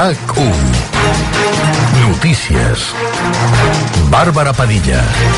RAC1. Notícies. Bàrbara Padilla.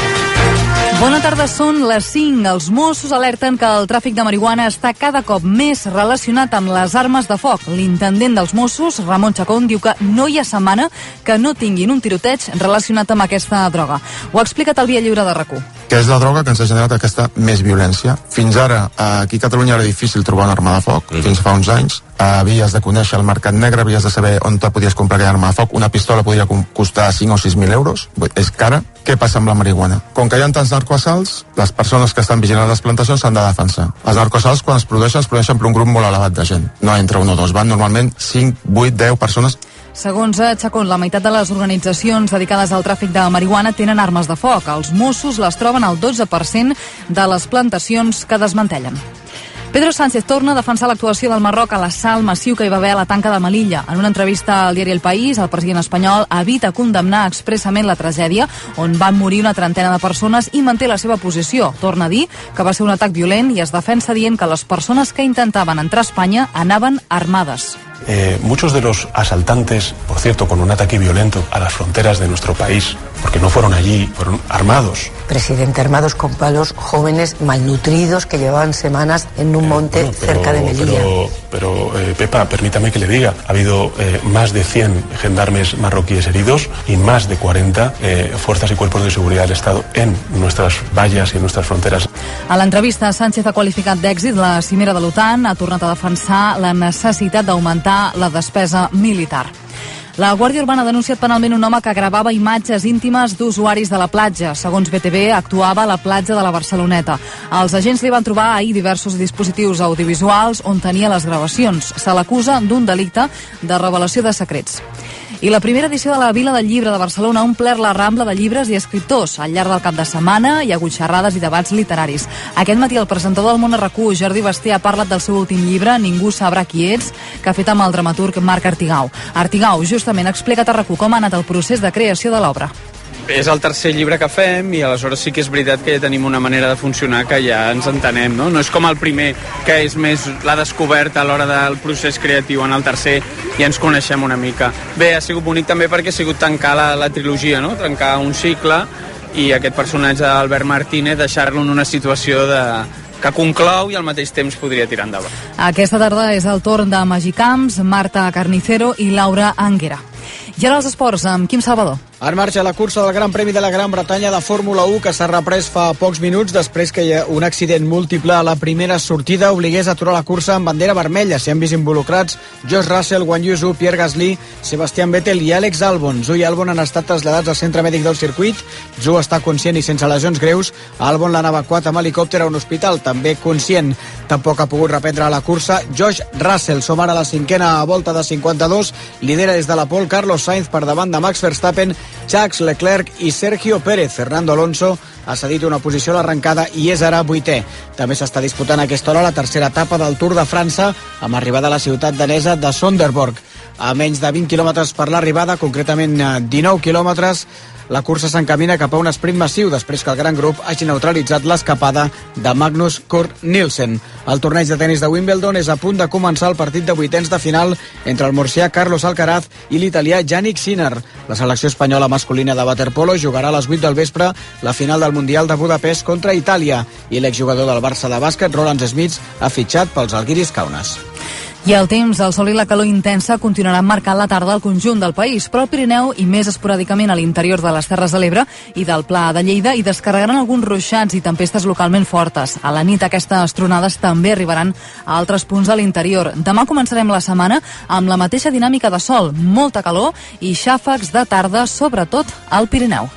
Bona tarda, són les 5. Els Mossos alerten que el tràfic de marihuana està cada cop més relacionat amb les armes de foc. L'intendent dels Mossos, Ramon Chacón, diu que no hi ha setmana que no tinguin un tiroteig relacionat amb aquesta droga. Ho ha explicat al Via Lliure de RAC1. Que és la droga que ens ha generat aquesta més violència. Fins ara, aquí a Catalunya era difícil trobar una arma de foc, fins fa uns anys. Havies de conèixer el mercat negre, havies de saber on te podies comprar aquella arma de foc. Una pistola podria costar 5 o 6.000 euros, és cara. Què passa amb la marihuana? Com que hi ha tants narcoassalts, les persones que estan vigilant les plantacions s'han de defensar. Els narcoassalts, quan es produeixen per un grup molt elevat de gent. No entra un o dos, van normalment 5, 8, 10 persones. Segons Chacón, la meitat de les organitzacions dedicades al tràfic de marihuana tenen armes de foc. Els Mossos les troben al 12% de les plantacions que desmantellen. Pedro Sánchez torna a defensar l'actuació del Marroc a l'assalt massiu que hi va haver a la tanca de Melilla. En una entrevista al diari El País, el president espanyol evita condemnar expressament la tragèdia on van morir una trentena de persones i manté la seva posició. Torna a dir que va ser un atac violent i es defensa dient que les persones que intentaven entrar a Espanya anaven armades. Muchos de los asaltantes, por cierto, con un ataque violento a las fronteras de nuestro país, porque no fueron allí, fueron armados. Presidente, armados con palos, jóvenes malnutridos que llevaban semanas en un monte cerca de Melilla. Pero Pepa, permítame que le diga, ha habido más de 100 gendarmes marroquíes heridos y más de 40 fuerzas y cuerpos de seguridad del Estado en nuestras vallas y en nuestras fronteras. A l'entrevista, Sánchez ha qualificat d'èxit la cimera de l'OTAN, ha tornat a defensar la necessitat d'augmentar la despesa militar. La Guàrdia Urbana ha denunciat penalment un home que gravava imatges íntimes d'usuaris de la platja. Segons BTV, actuava a la platja de la Barceloneta. Els agents li van trobar ahir diversos dispositius audiovisuals on tenia les gravacions. Se l'acusa d'un delicte de revelació de secrets. I la primera edició de la Vila del Llibre de Barcelona ha omplert la Rambla de llibres i escriptors. Al llarg del cap de setmana hi ha hagut xerrades i debats literaris. Aquest matí el presentador del Món RAC1, Jordi Basté, ha parlat del seu últim llibre, Ningú sabrà qui ets, que ha fet amb el dramaturg Marc Artigau. Artigau justament ha explicat a RAC1 com ha anat el procés de creació de l'obra. És el tercer llibre que fem i aleshores sí que és veritat que ja tenim una manera de funcionar que ja ens entenem, no? No és com el primer, que és més la descoberta a l'hora del procés creatiu. En el tercer ja ens coneixem una mica. Bé, ha sigut bonic també perquè ha sigut tancar la trilogia, no? Tancar un cicle i aquest personatge d'Albert Martínez deixar-lo en una situació que conclou i al mateix temps podria tirar endavant. Aquesta tarda és el torn de Magí Camps, Marta Carnicero i Laura Anguera. I ara els esports amb Quim Salvador. En marxa la cursa del Gran Premi de la Gran Bretanya de Fórmula 1 que s'ha reprès fa pocs minuts després que un accident múltiple a la primera sortida obligués a aturar la cursa amb bandera vermella. S'hi han vist involucrats George Russell, Guan Yu Zhou, Pierre Gasly, Sebastian Vettel i Alex Albon. Zhou i Albon han estat traslladats al centre mèdic del circuit. Zhou està conscient i sense lesions greus. Albon l'han evacuat amb helicòpter a un hospital, també conscient. Tampoc ha pogut reprendre la cursa George Russell. Som ara a la cinquena volta de 52. Lidera des de la pole Carlos Sainz per davant de Max Verstappen, Charles Leclerc i Sergio Pérez. Fernando Alonso ha cedit una posició a l'arrencada i és ara 8è. També s'està disputant a aquesta hora la tercera etapa del Tour de França amb arribada a la ciutat danesa de Sonderborg. A menys de 20 quilòmetres per l'arribada, concretament 19 quilòmetres, la cursa s'encamina cap a un sprint massiu després que el gran grup hagi neutralitzat l'escapada de Magnus Cort Nielsen. El torneig de tenis de Wimbledon és a punt de començar el partit de vuitens de final entre el murcià Carlos Alcaraz i l'italià Jannik Sinner. La selecció espanyola masculina de waterpolo jugarà a les 8 del vespre la final del Mundial de Budapest contra Itàlia i l'exjugador del Barça de bàsquet, Roland Smith, ha fitxat pels Algiris Kaunas. I el temps, el sol i la calor intensa continuaran marcant la tarda al conjunt del país, però al Pirineu i més esporàdicament a l'interior de les Terres de l'Ebre i del Pla de Lleida hi descarregaran alguns ruixats i tempestes localment fortes. A la nit aquestes tronades també arribaran a altres punts de l'interior. Demà començarem la setmana amb la mateixa dinàmica de sol, molta calor i xàfecs de tarda, sobretot al Pirineu.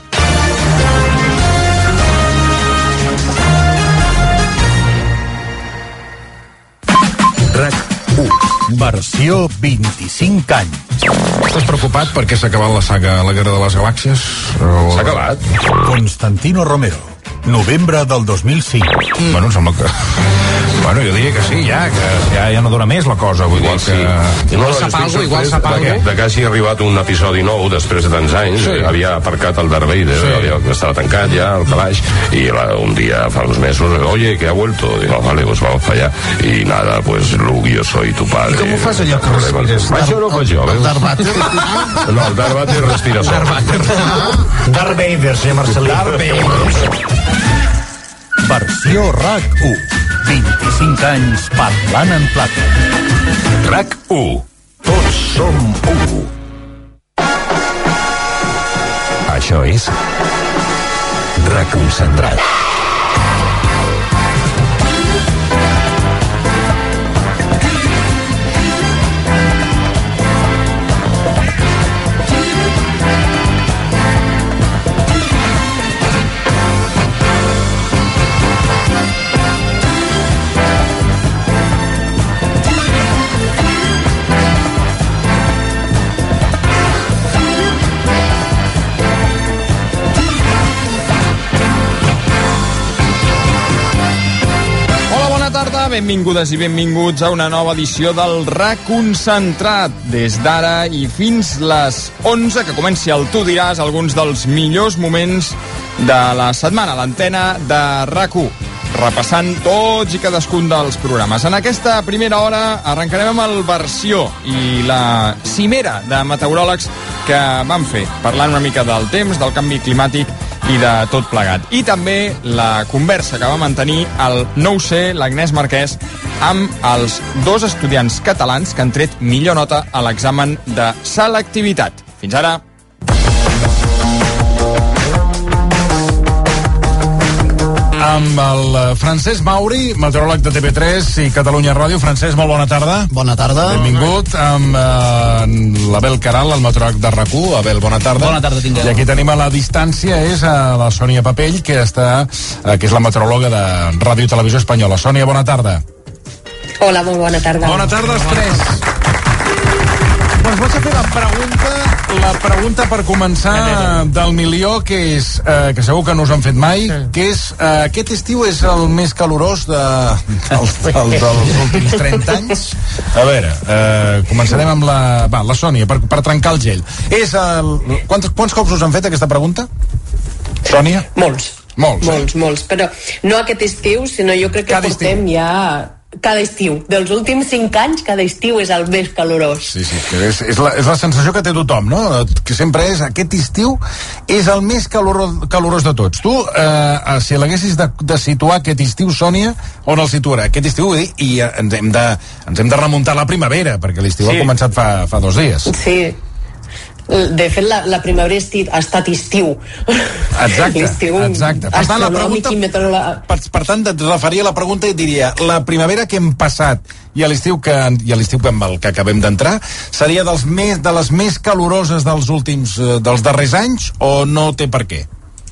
Versió 25 anys. Estàs preocupat perquè s'ha acabat la saga La Guerra de les Galàxies? S'ha acabat? Constantino Romero. novembre del 2005. Bueno, em sembla que... Bueno, jo diria que sí, que ja no dona més la cosa. Vull dir que... Igual sap algo. De que hagi arribat un episodi nou després de tants anys. Havia aparcat el Darth Vader, estava tancat ja al calaix, i un dia fa uns mesos, oye, que ha vuelto. Digo, vale, pues vamos para allá. Y nada, pues Luke, yo soy tu padre. I com ho fas allò que respires? Això no ho faig jo, veus? Darth Vader? No, el Darth Vader respira sol. Darth Vader, senyor Marcelí. Darth Vader. Versió RAC1. 25 anys parlant en plata. RAC1. Tots som 1. Això és Reconcentrat. Benvingudes i benvinguts a una nova edició del Reconcentrat. Des d'ara i fins les 11, que comenci el Tu diràs, alguns dels millors moments de la setmana a l'antena de RAC1, repassant tots i cadascun dels programes. En aquesta primera hora arrencarem amb el Versió i la cimera de meteoròlegs que van fer, parlant una mica del temps, del canvi climàtic i de tot plegat. I també la conversa que va mantenir el 9C, l'Agnès Marquès, amb els dos estudiants catalans que han tret millor nota a l'examen de selectivitat. Fins ara. Amb el Francesc Mauri, meteoròleg de TV3 i Catalunya Ràdio. Francesc, molt bona tarda. Bona tarda. Benvingut. Amb l'Abel Caral, el meteoròleg de RAC1. Abel, bona tarda. Bona tarda, tingueu. I aquí tenim a la distància és a la Sònia Papell, que és la meteoròloga de Ràdio i Televisió Espanyola. Sònia, bona tarda. Hola, molt bona tarda. Bona tarda als tres. Doncs vaig a fer la pregunta per començar del milió, que és, que segur que no us han fet mai, que és, aquest estiu és el més calorós dels últims 30 anys? A veure, començarem amb la Sònia, per trencar el gel. Quants cops us han fet aquesta pregunta, Sònia? Molts, però no aquest estiu, sinó jo crec que portem ja... Cada estiu. Dels últims 5 anys, cada estiu és el més calorós. Sí, és la sensació que té tothom, no? Que sempre és, aquest estiu és el més calorós de tots. Tu, si l'haguessis de situar aquest estiu, Sònia, on el situarà? Aquest estiu, i ens hem de remuntar a la primavera, perquè l'estiu ha començat fa 2 dies. Sí. De fet, la primavera ha estat estiu. Exacte. Per tant, la pregunta, per tant, et referia a la pregunta i diria, la primavera que hem passat i a l'estiu amb el que acabem d'entrar seria de les més caloroses dels darrers anys, o no té per què?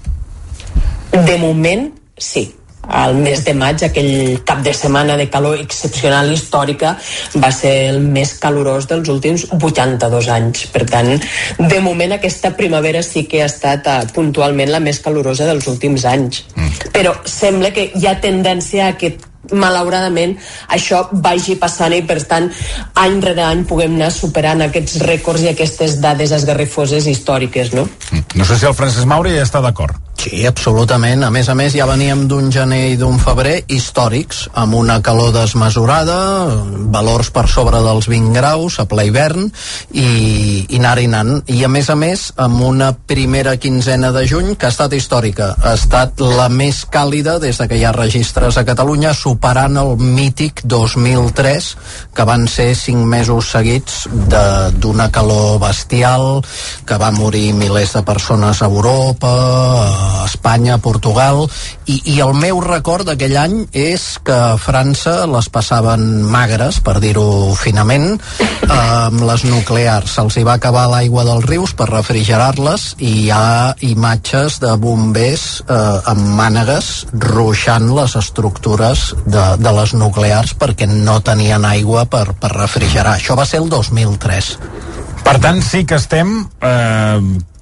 De moment, sí. Al mes de maig, aquell cap de setmana de calor excepcional històrica, va ser el més calorós dels últims 82 anys. Per tant, de moment aquesta primavera sí que ha estat puntualment la més calorosa dels últims anys. Però sembla que hi ha tendència a que malauradament això vagi passant i per tant any rere any puguem anar superant aquests rècords i aquestes dades esgarrifoses històriques, no? No sé si el Francesc Mauri ja està d'acord. Sí, absolutament. A més, ja veníem d'un gener i d'un febrer històrics, amb una calor desmesurada, valors per sobre dels 20 graus a ple hivern, i anant. I a més, amb una primera quinzena de juny que ha estat històrica. Ha estat la més càlida des que hi ha registres a Catalunya, superant el mític 2003, que van ser 5 mesos seguits d'una calor bestial, que va morir milers de persones a Europa, a Espanya, a Portugal, i el meu record d'aquell any és que a França les passaven magres, per dir-ho finament, amb les nuclears. Se'ls hi va acabar l'aigua dels rius per refrigerar-les, i hi ha imatges de bombers amb mànegues ruixant les estructures de les nuclears perquè no tenien aigua per refrigerar. Això va ser el 2003. Per tant, sí que estem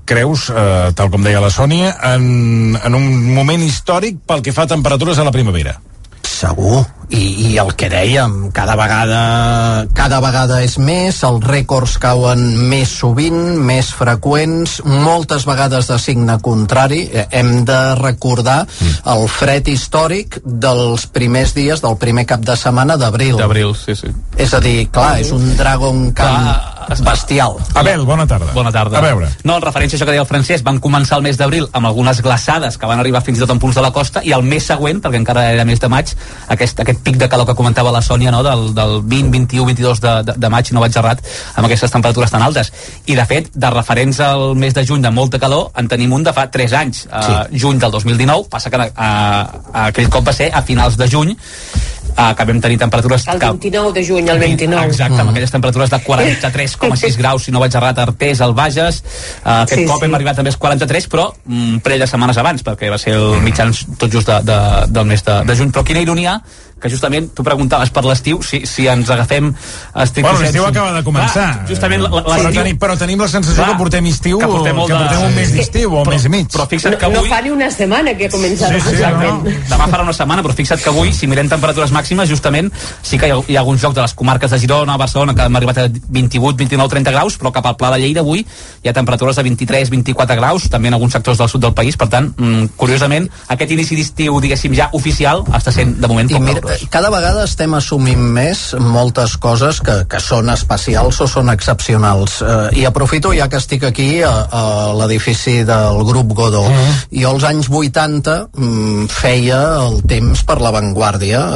creus, tal com deia la Sònia, en un moment històric pel que fa a temperatures a la primavera. Segur, i el que dèiem, cada vegada és més, els rècords cauen més sovint, més freqüents, moltes vegades de signe contrari. Hem de recordar el fred històric dels primers dies del primer cap de setmana d'abril. Sí. És a dir, clar, és un Dragon Camp bestial. Abel, bona tarda. Bona tarda. A veure. No, en referència a això que deia el Francesc, van començar el mes d'abril amb algunes glaçades que van arribar fins i tot en punts de la costa, i el mes següent, perquè encara era mes de maig, aquest pic de calor que comentava la Sònia, no? del 20, 21, 22 de maig, no vaig errat, amb aquestes temperatures tan altes. I de fet, de referents al mes de juny de molta calor, en tenim un de fa 3 anys, juny del 2019, passa que aquell cop va ser a finals de juny, que vam tenir temperatures... El 29 de juny, el 29. Exacte, amb aquelles temperatures de 43,6 graus, si no vaig errat, a Artés, al Bages. Aquest cop hem arribat també als 43, però un parell de setmanes abans, perquè va ser el mitjans tot just del mes de juny. Però quina ironia que justament tu preguntaves per l'estiu, si ens agafem bueno, l'estiu acaba de començar. Justament però tenim la sensació que portem estiu, que portem un mes d'estiu o un mes i mig. Però fixa't que avui... No fa ni una setmana que ha començat. Demà farà una setmana, però fixa't que avui, si mirem temperatures màximes, justament sí que hi ha alguns llocs de les comarques de Girona, Barcelona, que hem arribat a 28, 29, 30 graus, però cap al Pla de Lleida avui hi ha temperatures de 23, 24 graus, també en alguns sectors del sud del país. Per tant, curiosament, aquest inici d'estiu, diguéssim, ja oficial, està sent de moment poc calorós. Cada vegada estem assumint més moltes coses que són especials o són excepcionals. I aprofito, ja que estic aquí, a l'edifici del Grup Godó. Jo als anys 80 feia el temps per l'avantguàrdia.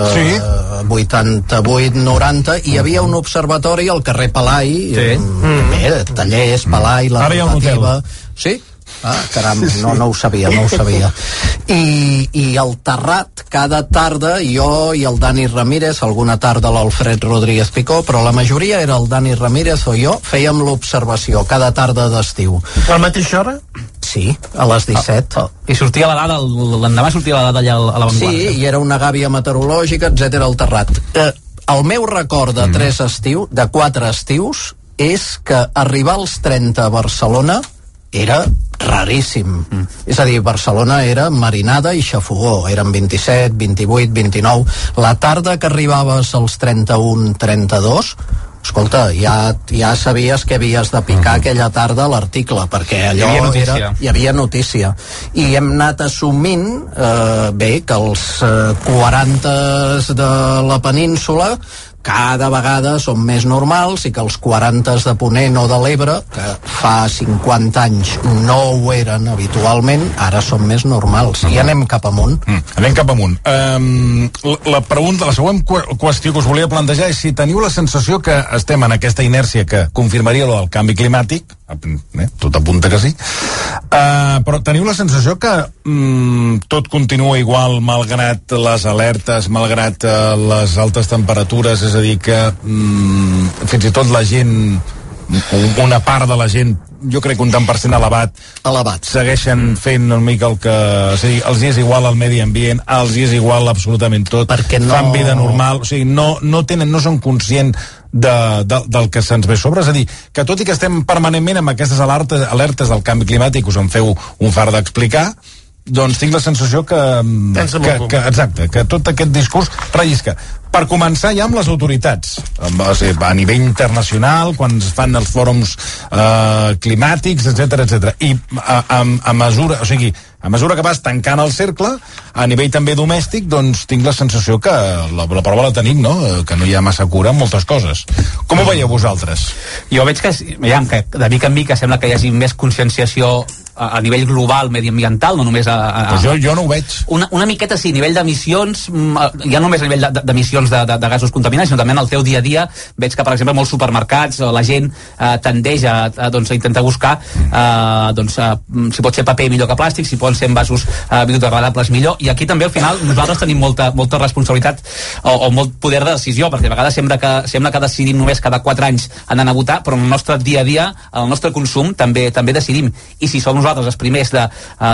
88, 90, i hi havia un observatori al carrer Palai, tallers, Palai, la rotativa... Sí? Caram, no ho sabia. I el Terrat, cada tarda, jo i el Dani Ramírez, alguna tarda l'Alfred Rodríguez Picó, però la majoria era el Dani Ramírez o jo, fèiem l'observació cada tarda d'estiu. A la mateixa hora? Sí, a les 17. I sortia la dada, l'endemà sortia la dada allà a l'avantguàrdia. Sí, i era una gàbia meteorològica, etc. al Terrat. El meu record de 4 estius és que arribar als 30 a Barcelona era raríssim. És a dir, Barcelona era marinada i xafogó. Eren 27, 28, 29. La tarda que arribaves als 31, 32, escolta, ja sabies que havies de picar aquella tarda a l'article, perquè allò hi havia notícia. I hem anat assumint que els 40 de la península cada vegada són més normals i que els 40 de Ponent o de l'Ebre, que fa 50 anys no ho eren habitualment, ara són més normals. I anem cap amunt. Anem cap amunt. La següent qüestió que us volia plantejar és si teniu la sensació que estem en aquesta inèrcia que confirmaria el canvi climàtic, tot apunta que sí, però teniu la sensació que tot continua igual malgrat les alertes, malgrat les altes temperatures, és a dir que fins i tot la gent, una part de la gent, jo crec que un tant per cent elevat segueixen fent una mica el que... És a dir, els hi és igual al medi ambient, els hi és igual absolutament tot, fan vida normal, o sigui, no són conscients del que se'ns ve sobre. És a dir, que tot i que estem permanentment amb aquestes alertes del canvi climàtic, us en feu un far d'explicar, doncs tinc la sensació que tot aquest discurs rellisca. Per començar ja amb les autoritats, a nivell internacional, quan es fan els fòrums climàtics, etc. I a mesura que vas tancant el cercle, a nivell també domèstic, doncs tinc la sensació que la prova la tenim, no? Que no hi ha massa cura en moltes coses. Com ho veieu vosaltres? Jo veig que de mica en mica sembla que hi hagi més conscienciació a nivell global, mediambiental, no només jo no ho veig. Una miqueta sí, a nivell d'emissions, ja no només a nivell d'emissions de gasos contaminants, sinó també en el teu dia a dia veig que, per exemple, molts supermercats la gent tendeix a intentar buscar si pot ser paper millor que plàstic, si poden ser envasos biodegradables millor, i aquí també al final nosaltres tenim molta responsabilitat o molt poder de decisió, perquè a vegades sembla que decidim només cada 4 anys anant a votar, però en el nostre dia a dia, en el nostre consum també decidim, i si som nosaltres nosaltres els primers de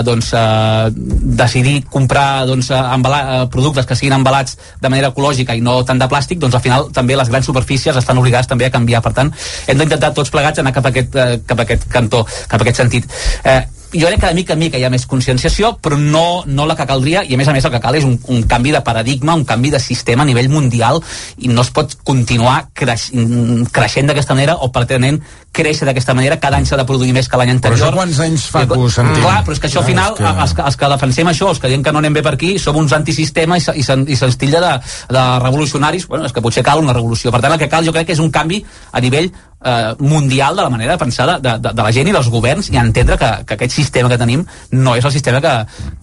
decidir comprar productes que siguin embalats de manera ecològica i no tant de plàstic, doncs al final també les grans superfícies estan obligades també a canviar. Per tant, hem d'intentar tots plegats anar cap a aquest cantó, cap a aquest sentit. Jo crec que de mica en mica hi ha més conscienciació, però no la que caldria, i a més el que cal és un canvi de paradigma, un canvi de sistema a nivell mundial, i no es pot continuar creixent d'aquesta manera o pretenent créixer d'aquesta manera. Cada any s'ha de produir més que l'any anterior. Però això quants anys fa que ho sentim? Clar, però és que això al final, els que defensem això, els que diem que no anem bé per aquí, som uns antisistema i se'ns titlla de revolucionaris. Bueno, és que potser cal una revolució. Per tant, el que cal jo crec que és un canvi a nivell mundial de la manera de pensar de la gent i dels governs, i entendre que aquest sistema que tenim no és el sistema que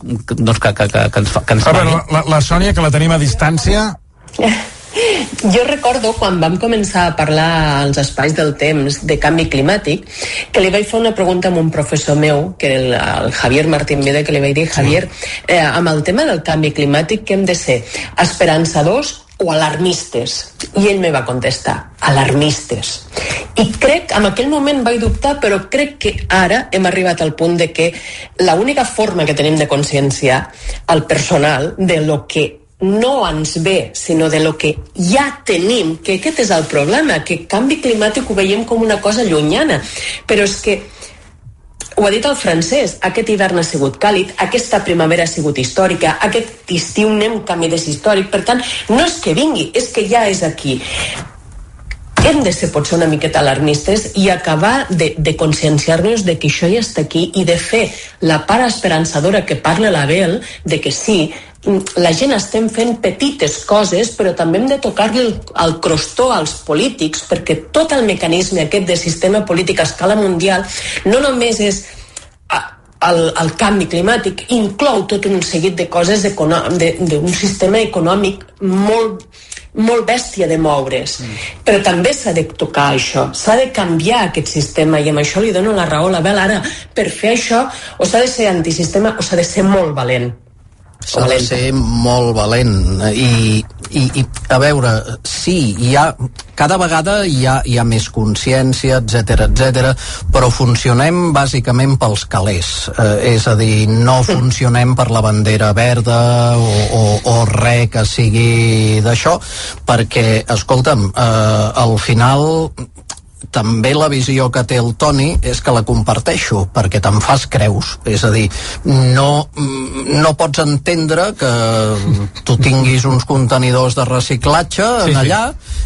ens fa bé. La Sònia, que la tenim a distància. Jo recordo quan vam començar a parlar als espais del temps de canvi climàtic, que li vaig fer una pregunta a un professor meu, que era el Javier Martín Vede, que li vaig dir: Javier, amb el tema del canvi climàtic, que hem de ser esperançadors o alarmistes? I ell me va contestar: alarmistes. I crec, en aquell moment vaig dubtar, però crec que ara hem arribat al punt de que l'única forma que tenim de conscienciar el personal de lo que no ens ve, sinó de lo que ja tenim, que aquest és el problema, que canvi climàtic ho veiem com una cosa llunyana, però és que ho ha dit el francès, aquest hivern ha sigut càlid, aquesta primavera ha sigut històrica, aquest estiu anem camí de històric, per tant, no és que vingui, és que ja és aquí. Hem de ser potser una miqueta alarmistes i acabar de conscienciar-nos de que això ja està aquí i de fer la part esperançadora que parla la Bel, de que sí, la gent estem fent petites coses, però també hem de tocar-li el crostó als polítics, perquè tot el mecanisme aquest de sistema polític a escala mundial no només és el canvi climàtic, inclou tot un seguit de coses d'un sistema econòmic molt bèstia de moure's, però també s'ha de tocar això, s'ha de canviar aquest sistema, i amb això li dono la raó a la Bel. Ara, per fer això, o s'ha de ser antisistema o s'ha de ser molt valent. S'ha de ser molt valent i a veure, sí, cada vegada hi ha més consciència, etc, però funcionem bàsicament pels calés, és a dir, no funcionem per la bandera verda o res que sigui d'això, perquè, escolta'm, al final també la visió que té el Toni és que la comparteixo, perquè te'n fas creus, és a dir, no pots entendre que tu tinguis uns contenidors de reciclatge allà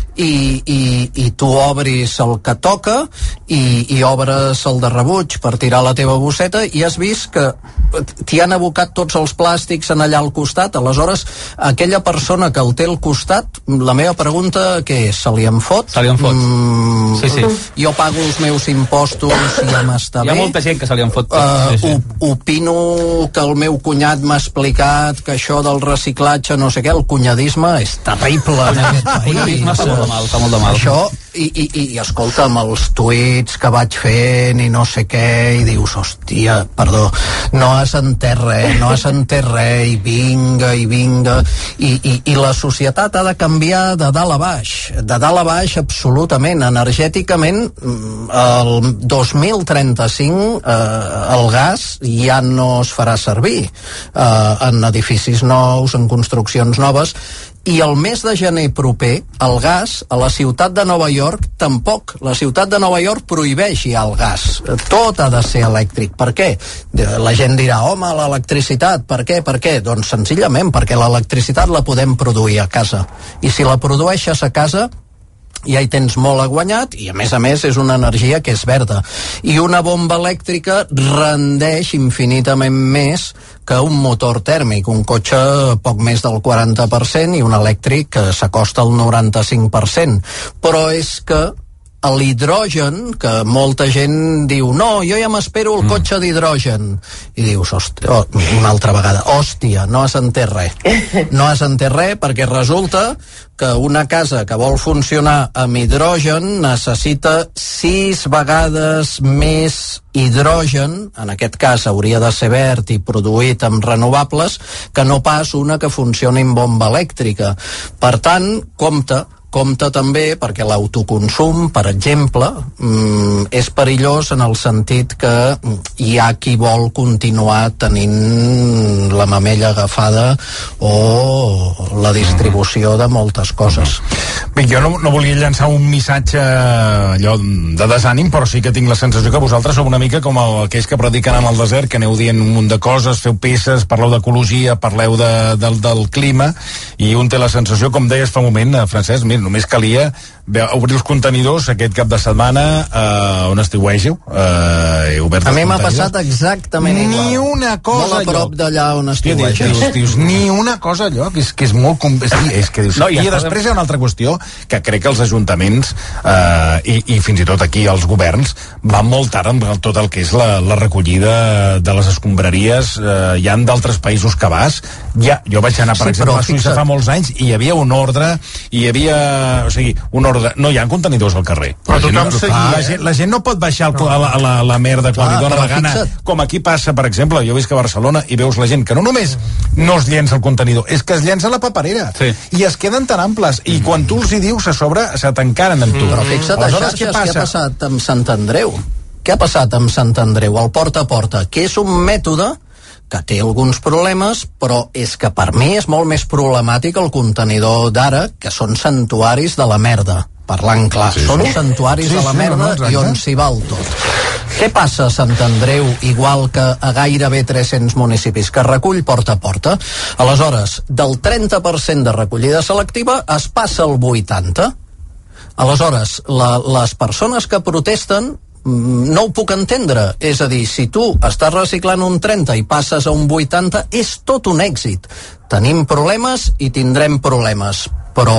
i tu obris el que toca i obres el de rebuig per tirar la teva bosseta i has vist que t'hi han abocat tots els plàstics en allà al costat. Aleshores, aquella persona que el té al costat, la meva pregunta què és? Se li en fot? Se li en fot. Sí. Jo pago els meus impostos i ja m'està bé. Hi ha molta gent que se li en fot. Opino que el meu cunyat m'ha explicat que això del reciclatge, no sé què, el cunyadisme és terrible en aquest país. El cunyadisme fa molt de mal. Això, i escolta'm, els tuits que vaig fent i no sé què, i dius, hòstia, perdó, no has entès res, i vinga, i la societat ha de canviar de dalt a baix absolutament. Energèticament, el 2035 el gas ja no es farà servir en edificis nous, en construccions noves, i el mes de gener proper el gas a la ciutat de Nova York tampoc. La ciutat de Nova York prohibeix ja el gas, tot ha de ser elèctric. Per què? La gent dirà, home, l'electricitat, per què? Doncs senzillament perquè l'electricitat la podem produir a casa, i si la produeixes a casa ja hi tens molt a guanyat, i a més és una energia que és verda, i una bomba elèctrica rendeix infinitament més que un motor tèrmic, un cotxe poc més del 40% i un elèctric que s'acosta al 95%, però és que l'hidrogen, que molta gent diu, no, jo ja m'espero el cotxe d'hidrogen, i dius, una altra vegada, hòstia, no has entès res, perquè resulta que una casa que vol funcionar amb hidrogen necessita 6 vegades més hidrogen, en aquest cas hauria de ser verd i produït amb renovables, que no pas una que funcioni amb bomba elèctrica. Per tant, compte compte també perquè l'autoconsum, per exemple, és perillós en el sentit que hi ha qui vol continuar tenint la mamella agafada o la distribució de moltes coses. Bé, jo no volia llançar un missatge allò de desànim, però sí que tinc la sensació que vosaltres sou una mica com aquells que prediquen en el desert, que aneu dient un munt de coses, feu peces, parleu d'ecologia, parleu del clima, i un té la sensació, com deies fa un moment, Francesc, mira, només calia obrir els contenidors aquest cap de setmana on estiuègeu. A mi m'ha passat exactament igual. Ni una cosa molt a prop d'allà on estiuègeu. Ni una cosa allò, que és molt... És que dius... I després hi ha una altra qüestió, que crec que els ajuntaments i fins i tot aquí els governs van molt tard amb tot el que és la recollida de les escombraries. Hi ha d'altres països que vas. Jo vaig anar, per exemple, a Suïssa fa molts anys i hi havia un ordre, no hi ha contenidors al carrer. La gent no pot baixar la merda quan li dóna la gana, com aquí passa, per exemple, jo visc a Barcelona i veus la gent que no només no es llença el contenidor, és que es llença la paperera i es queden tan amples, i quan tu els hi dius a sobre se t'encaren amb tu. Però fixa't, què ha passat amb Sant Andreu? Què ha passat amb Sant Andreu, el porta a porta? Que és un mètode que té alguns problemes, però és que per mi és molt més problemàtic el contenidor d'ara, que són santuaris de la merda, parlant clar. Són santuaris de la merda i on s'hi val tot. Què passa a Sant Andreu, igual que a gairebé 300 municipis, que recull porta a porta? Aleshores, del 30% de recollida selectiva es passa al 80%. Aleshores, les persones que protesten no ho puc entendre. És a dir, si tu estàs reciclant un 30 i passes a un 80, és tot un èxit. Tenim problemes i tindrem problemes, però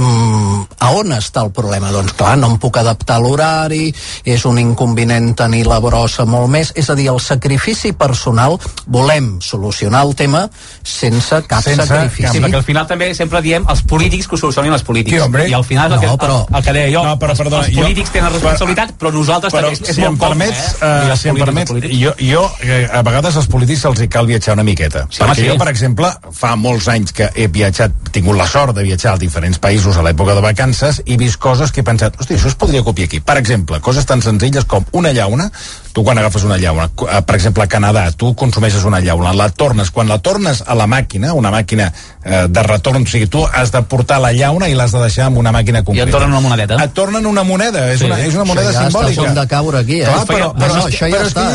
a on està el problema? Doncs clar, no em puc adaptar a l'horari, és un inconvenient tenir la brossa molt més, és a dir, el sacrifici personal, volem solucionar el tema sense cap sacrifici. Sí, perquè al final també sempre diem els polítics que ho solucionin els polítics. Sí, i al final el que deia jo, els polítics tenen responsabilitat, però nosaltres també és molt còmode. Si em permets, jo a vegades als polítics els hi cal viatjar una miqueta, perquè jo, per exemple, fa molts anys que he viatjat, tingut la sort de viatjar als diferents països a l'època de vacances, i he vist coses que he pensat, hosti, això es podria copiar aquí. Per exemple, coses tan senzilles com una llauna. Tu quan agafes una llauna, per exemple a Canadà, tu consumeixes una llauna, la tornes, quan la tornes a la màquina, una màquina de retorn, o sigui, tu has de portar la llauna i l'has de deixar amb una màquina concreta. I et tornen una monedeta. Et tornen una moneda, és una moneda simbòlica. Això ja està a punt de caure aquí, Clar, però és que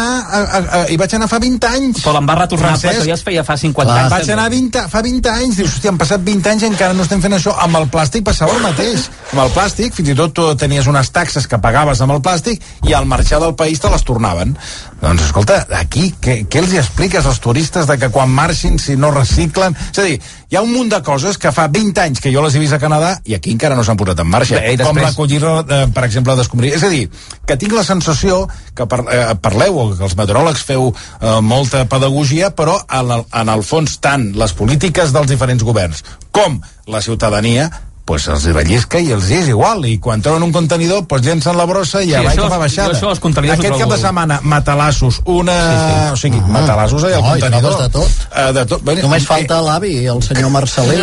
hi vaig anar fa 20 anys. Però em va retornar, però ja es feia fa 50 anys. Vaig anar fa 20 anys, dius, hòstia, han passat 20 anys i encara no estem fent això. Amb el plàstic passava el mateix. Amb el plàstic, fins i tot tu tenies unes taxes que pagaves amb el plàstic i al marxar del país te les tornaven. Doncs escolta, aquí què els hi expliques als turistes de que quan marxin, si no reciclen? És a dir, hi ha un munt de coses que fa 20 anys que jo les he vist a Canadà i aquí encara no s'han posat en marxa. Com l'acollir, per exemple, d'escombraries. És a dir, que tinc la sensació que parleu, o que els meteoròlegs feu molta pedagogia, però en el fons tant les polítiques dels diferents governs com la ciutadania pues els rellisca i els és igual, i quan troben un contenidor pues llencen la brossa i avall que fa baixada. Aquest cap de setmana matalassos, o sigui, matalassos allà al contenidor. De tot. Només falta l'avi, el senyor Marcelí.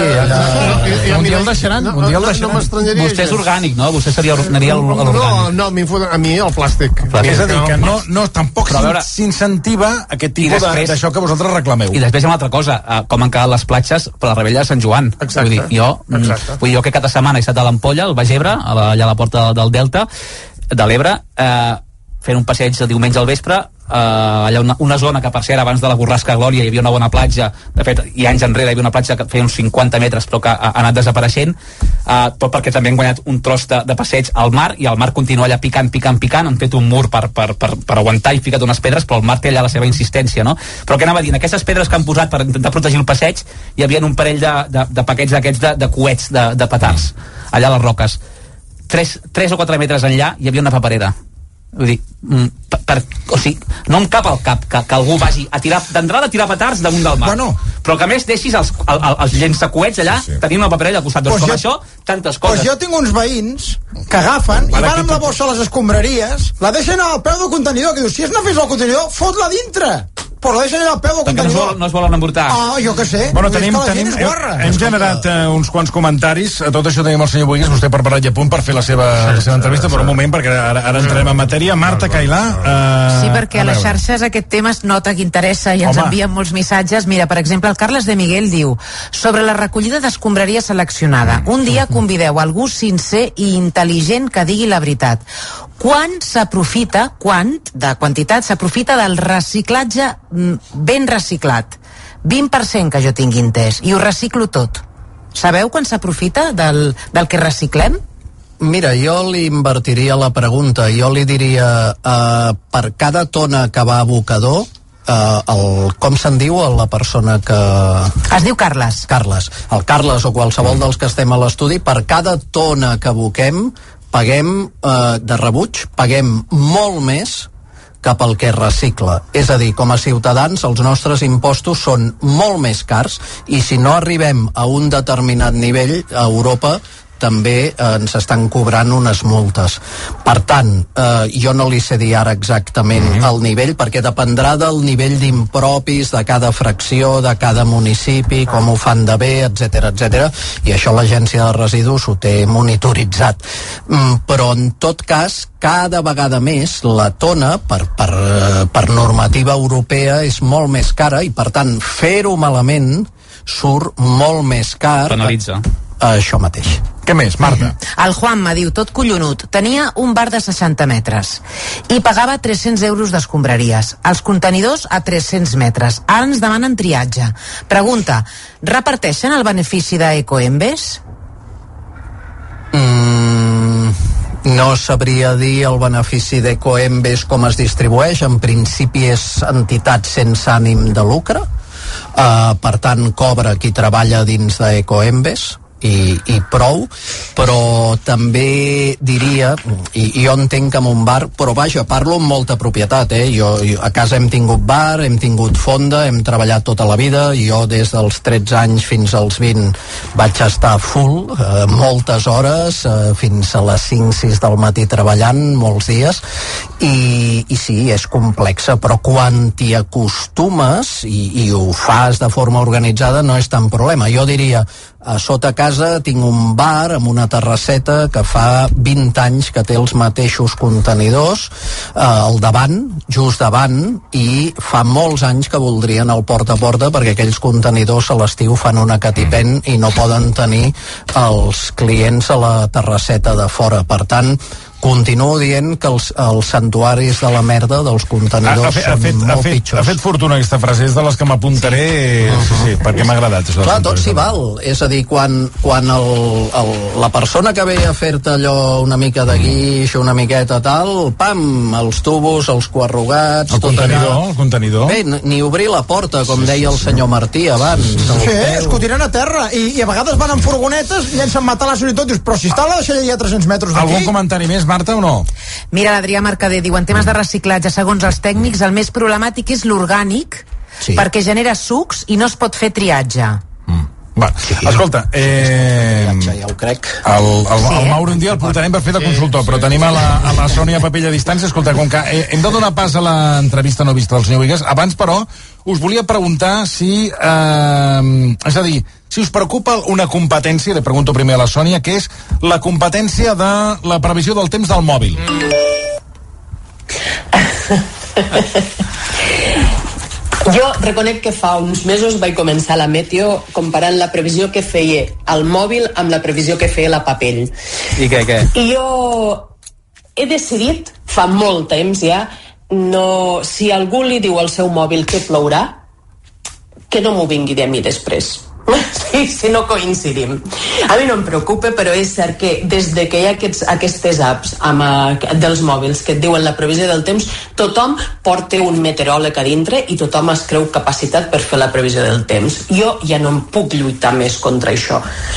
Un dia el deixaran. Vostè és orgànic, no? Vostè seria l'orgànic. No, a mi el plàstic. És a dir, que tampoc s'incentiva aquest tipus d'això que vosaltres reclameu. I després hi ha una altra cosa, com han quedat les platges per la Rebella de Sant Joan. Vull dir, jo cada setmana he estat a l'Ampolla, al Baix Ebre, allà a la porta del Delta de l'Ebre, fent un passeig de diumenge al vespre, allà una zona que per cert abans de la Borrasca Glòria hi havia una bona platja, de fet i anys enrere hi havia una platja que feia uns 50 metres però que ha anat desapareixent, tot perquè també han guanyat un tros de passeig al mar, i el mar continua allà picant, han fet un mur per aguantar i ficat unes pedres, però el mar té allà la seva insistència, no? Però què anava a dir, aquestes pedres que han posat per intentar protegir el passeig, hi havia un parell de paquets d'aquests de coets de petards allà a les roques. 3 o 4 metres enllà hi havia una paperera. Vull dir, o sigui, no em cap al cap que algú vagi a tirar, d'entrada a tirar petards damunt del mar, però que a més deixis els llençacoets allà, tenint una paperella al costat. Doncs com això, tantes coses. Jo tinc uns veïns que agafen i van amb la bossa a les escombraries, la deixen al peu del contenidor, que dius, si és una fes al contenidor, fot-la dintre. Però deixa allà al peu del contenidor. No es volen emportar. Ah, jo què sé. Bueno, hem generat uns quants comentaris. A tot això tenim el senyor Boigues, vostè preparat i a punt per fer la seva entrevista, per un moment, perquè ara entrem en matèria. Marta Cailà. Sí, perquè a les xarxes aquest tema es nota que interessa i ens envien molts missatges. Mira, per exemple, el Carles de Miguel diu: sobre la recollida d'escombraria seleccionada, un dia convideu algú sincer i intel·ligent que digui la veritat. Quant de quantitat s'aprofita del reciclatge ben reciclat? 20% que jo tingui entès, i ho reciclo tot. Sabeu quan s'aprofita del que reciclem? Mira, jo li invertiria la pregunta. Jo li diria, per cada tona que va a abocador, com se'n diu la persona que... Es diu Carles. El Carles o qualsevol dels que estem a l'estudi, per cada tona que aboquem, paguem de rebuig, paguem molt més que pel que recicla. És a dir, com a ciutadans, els nostres impostos són molt més cars, i si no arribem a un determinat nivell, a Europa també ens estan cobrant unes multes. Per tant, jo no li sé dir ara exactament el nivell, perquè dependrà del nivell d'impropis de cada fracció, de cada municipi, com ho fan de bé, etc, i això l'Agència de Residus ho té monitoritzat. Però, en tot cas, cada vegada més la tona, per normativa europea, és molt més cara, i per tant, fer-ho malament surt molt més car. Penalitza. Això mateix. Què més, Marta? El Juanma diu, tot collonut, tenia un bar de 60 metres i pagava 300 euros d'escombraries. Els contenidors a 300 metres. Ara ens demanen triatge. Pregunta, reparteixen el benefici d'Ecoembes? No sabria dir el benefici d'Ecoembes com es distribueix. En principi és entitat sense ànim de lucre. Per tant, cobra qui treballa dins d'Ecoembes. I prou, però també diria, i jo entenc que en un bar, però vaja, parlo amb molta propietat, jo a casa hem tingut bar, hem tingut fonda, hem treballat tota la vida, jo des dels 13 anys fins als 20 vaig estar full, moltes hores, fins a les 5-6 del matí treballant, molts dies, i sí, és complexa, però quan t'hi acostumes i ho fas de forma organitzada no és tan problema. Jo diria, a sota casa tinc un bar amb una terrasseta que fa 20 anys que té els mateixos contenidors al davant, just davant, i fa molts anys que voldrien el porta a porta perquè aquells contenidors a l'estiu fan una catipent i no poden tenir els clients a la terrasseta de fora. Per tant, continuo dient que els santuaris de la merda dels contenidors són molt pitjors. Ha fet fortuna aquesta frase, és de les que m'apuntaré, sí, perquè m'ha agradat. Clar, tot s'hi val. És a dir, quan la persona que ve a fer-te allò una mica de guix, una miqueta tal, pam, els tubos, els coarrugats... El contenidor. Bé, ni obrir la porta, com deia el senyor Martí abans. Sí, es cotiren a terra, i a vegades van en furgonetes, llencen matalassos i tot, dius, però si està la deixalla a 300 metres d'aquí... Algun comentari més, Marta, o no? Mira, l'Adrià Mercader diu, en temes de reciclatge, segons els tècnics, el més problemàtic és l'orgànic, perquè genera sucs i no es pot fer triatge. Va, escolta, ja ho crec. El Mauro un dia el portarem per fer de consultor, però tenim a la Sònia Papella a distància. Escolta, com que hem de donar pas a l'entrevista no vista del senyor Boigues, abans, però, us volia preguntar si, és a dir, si us preocupa una competència, li pregunto primer a la Sònia, que és la competència de la previsió del temps del mòbil. Jo reconec que fa uns mesos vaig començar la Meteo comparant la previsió que feia el mòbil amb la previsió que feia la Papell. I què? I jo he decidit, fa molt temps ja, si algú li diu al seu mòbil que plourà, que no m'ho vingui de mi després. Si no coincidim. A mi no em preocupa, però és cert que des de que hi ha aquestes apps dels mòbils que et diuen la previsió del temps, tothom porta un meteoròleg a dintre i tothom es creu capacitat per fer la previsió del temps. Jo ja no em puc lluitar més contra això.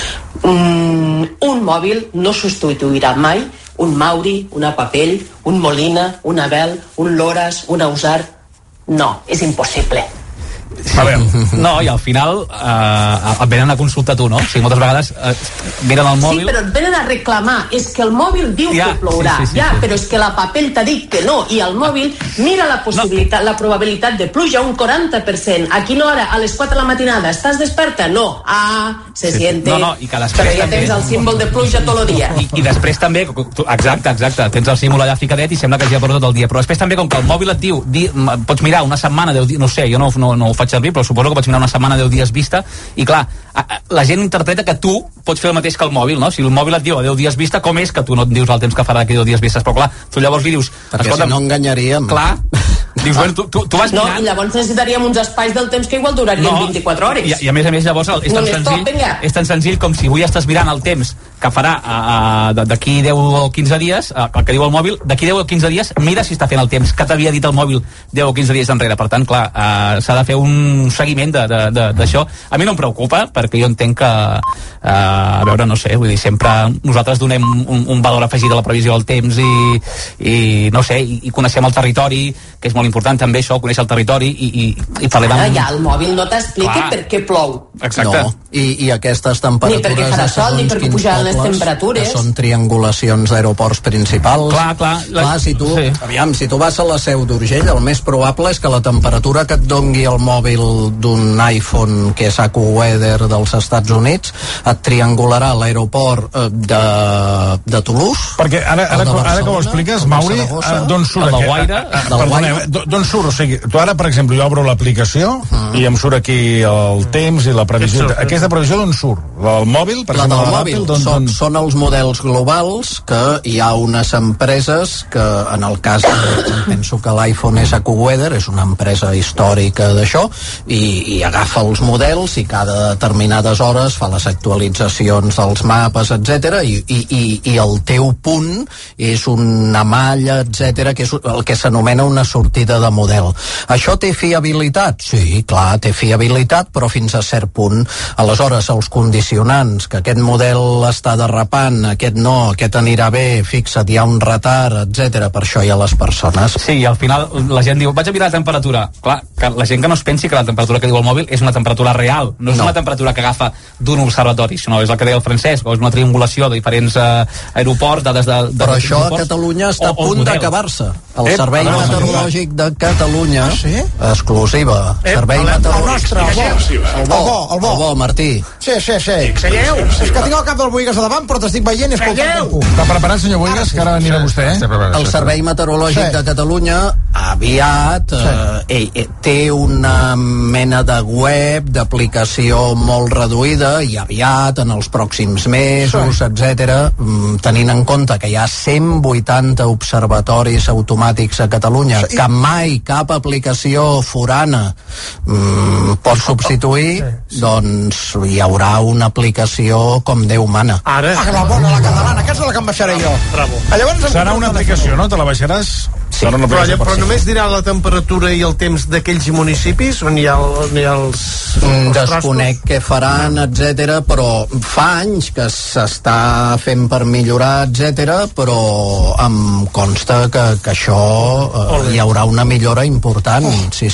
Un mòbil no substituirà mai un Mauri, una Papell, un Molina, una Bell, un Loras, un Ausart. No, és impossible. A veure. No, i al final et venen a consultar tu, no? O sigui, moltes vegades miren el mòbil... Sí, però et venen a reclamar. És que el mòbil diu que plourà. Sí, però és que la papel t'ha dit que no. I el mòbil mira la possibilitat, la probabilitat de pluja un 40%. A quina hora? A les 4 de la matinada. Estàs desperta? No. Se siente. No, i que després però ja tens el símbol de pluja tot el dia. I després també, exacte, tens el símbol allà ficadet i sembla que ja porta tot el dia. Però després també, com que el mòbil et diu, pots mirar una setmana, 10 dies, no sé, jo no ho faig servir, però suposo que pots mirar una setmana, 10 dies vista, i clar, la gent interpreta que tu pots fer el mateix que el mòbil, no? Si el mòbil et diu a 10 dies vista, com és que tu no et dius el temps que farà d'aquí 10 dies vistes? Però clar, tu llavors li dius... Perquè si no enganyaríem. Clar, dius, bueno, tu vas mirant... No, i llavors necessitaríem uns espais del temps que igual durarien 24 hores. I a més llavors és tan senzill com si avui estàs mirant el temps que farà d'aquí 10 o 15 dies, el que diu el mòbil, d'aquí 10 o 15 dies, mira si està fent el temps que t'havia dit el mòbil 10 o 15 dies enrere. Per tant, clar, s'ha de fer un seguiment d'això. A mi no em preocupa, perquè jo entenc que, a veure, no sé, vull dir, sempre nosaltres donem un valor afegit a la previsió del temps i no sé, i coneixem el territori, que és molt important també això, conèixer el territori i parlem amb... Ja, el mòbil no t'explica per què plou. Exacte. No, i aquestes temperatures... Ni perquè farà sol, ni perquè pujaran les temperatures. Que són triangulacions d'aeroports principals. Clar, si tu vas a la Seu d'Urgell, el més probable és que la temperatura que et dongui el mòbil d'un iPhone que és AccuWeather dels Estats Units et triangularà l'aeroport de Toulouse. Perquè ara que ho expliques, Mauri, d'on surt d'on surt? O sigui, tu ara, per exemple, jo obro l'aplicació i em surt aquí el temps i la previsió. Aquesta previsió d'on surt? El mòbil? Per la del mòbil. Són els models globals que hi ha unes empreses que, en el cas penso que l'iPhone és AccuWeather, és una empresa històrica d'això, i agafa els models i cada determinades hores fa les actualitzacions dels mapes, etc. I el teu punt és una malla, etc., que és el que s'anomena una sortida de model. Això té fiabilitat? Sí, clar, té fiabilitat, però fins a cert punt. Aleshores, els condicionants, que aquest model està derrapant, aquest no, aquest anirà bé, fixa't, hi ha un retard, etc. Per això hi ha les persones. Sí, i al final la gent diu, vaig a mirar la temperatura. Clar, que la gent que no es pensi que la temperatura que diu el mòbil és una temperatura real, no és una temperatura que agafa d'un observatori, sinó és el que deia el Francesc, o és una triangulació de diferents aeroports, dades de però això a Catalunya està a punt d'acabar-se. El Servei Meteorològic de Catalunya, exclusiva. Servei Meteorològic. El bo, Martí. Sí. Seieu. És que tinc el cap del Boigas a davant, però t'estic veient i escoltant. Està preparat, senyor Boigas, que ara anirà vostè, El Servei Meteorològic de Catalunya aviat té una mena de web, d'aplicació molt reduïda, i aviat, en els pròxims mesos, etc., tenint en compte que hi ha 180 observatoris automàtics a Catalunya, que mai cap aplicació forana pot substituir, doncs hi haurà una aplicació com Déu mana. Ara? La bona, la catalana, aquesta és la que em baixaré jo. Serà una aplicació, no? Te la baixaràs? Sí. Però només dirà la temperatura i el temps d'aquells municipis on hi ha els desconec què faran, etc., però fa anys que s'està fent per millorar, etc., però em consta que això hi haurà una millora important. Sí.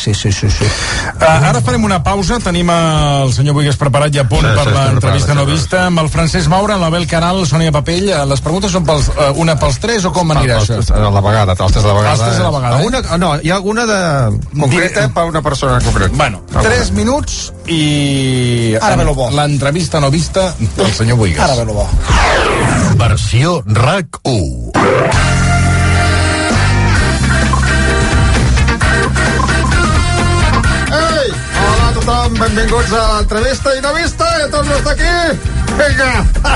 Ara farem una pausa, tenim el senyor Boigas preparat i a punt per l'entrevista no vista, amb el Francesc Maura, l'Abel Canal, Sònia Papell. Les preguntes són una pels tres o com anirà això? A la vegada, els tres a la vegada. Els tres a la vegada, no, hi ha alguna concreta per una persona concreta. Bueno, 3 minuts i l'entrevista no vista del senyor Boigas. Ara ve lo bo. Versió RAC1. Hola a tothom, benvinguts a l'entrevista i no vista, ja torno a estar aquí. Vinga!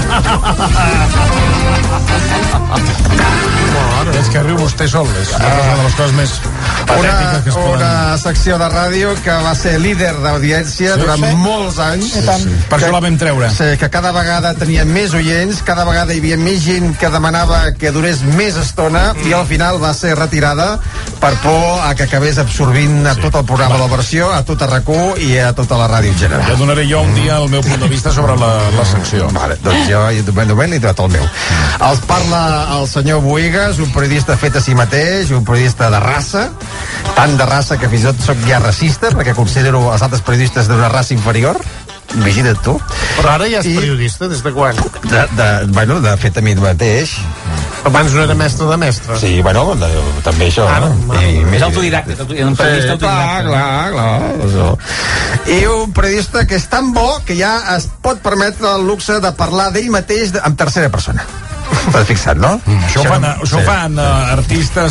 És que riu vostè sol, és una de les coses més patètiques que es poden... Una secció de ràdio que va ser líder d'audiència durant molts anys. Per això la vam treure. Sí, que cada vegada tenia més oients, cada vegada hi havia més gent que demanava que durés més estona i al final va ser retirada per por a que acabés absorbint a tot el programa de la versió, a tota RAC1 i a tota la ràdio en general. Ja donaré jo un dia el meu punt de vista sobre la secció. Vale, doncs jo de moment he donat el meu. Els parla el senyor Boigas, un periodista fet a si mateix, un periodista de raça, tant de raça que fins i tot soc ja racista, perquè considero els altres periodistes d'una raça inferior. Imagina't tu. Però ara ja és periodista, des de quan? Bueno, de fet a mi mateix. Abans no era mestre de mestre. Sí, bueno, també això. És autodidacte, un periodista autodidacte. Clar. I un periodista que és tan bo que ja es pot permetre el luxe de parlar d'ell mateix en tercera persona. T'has fixat, no? Això ho fan artistes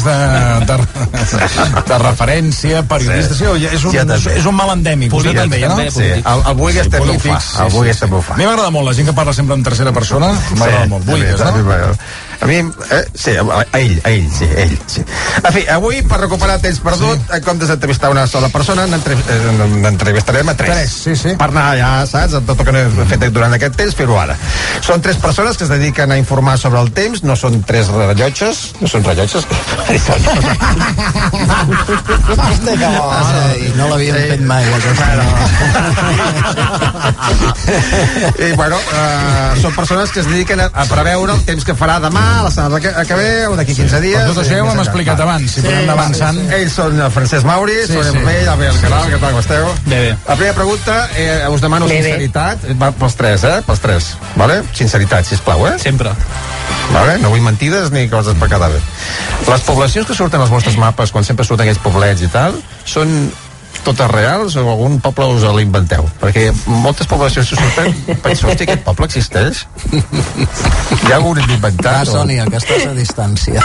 de referència, periodistes. És un mal endèmic. Polítics, també. Sí, el Buigas també ho fa. A mi m'agrada molt la gent que parla sempre en tercera persona. M'agrada molt. Buigas, no? A mi, sí, a ell. En fi, avui, per recuperar temps perdut, en comptes d'entrevistar una sola persona, n'entrevistarem a tres. Per anar ja, saps, tot el que no he fet durant aquest temps, fer-ho ara. Són tres persones que es dediquen a informar sobre el temps, no són tres rellotges, no són rellotges. No l'havíem fet mai. I, bueno, són persones que es dediquen a preveure el temps que farà demà, la setmana que ve o d'aquí 15 dies. Per tot això ja ho hem explicat abans, si podem anar avançant. Ells són el Francesc Mauri, Sònia Pomell, Albert Caral, què tal, com esteu? Bé. La primera pregunta, us demano sinceritat, pels tres, vale? Sinceritat, sisplau, Sempre. Vale? No vull mentides ni coses per quedar bé. Les poblacions que surten als vostres mapes, quan sempre surten aquells poblets i tal, són totes reals o algun poble us l'inventeu? Perquè moltes poblacions que surten penso, hòstia, aquest poble existeix? Hi ha algun inventat? Sònia, que estàs a distància.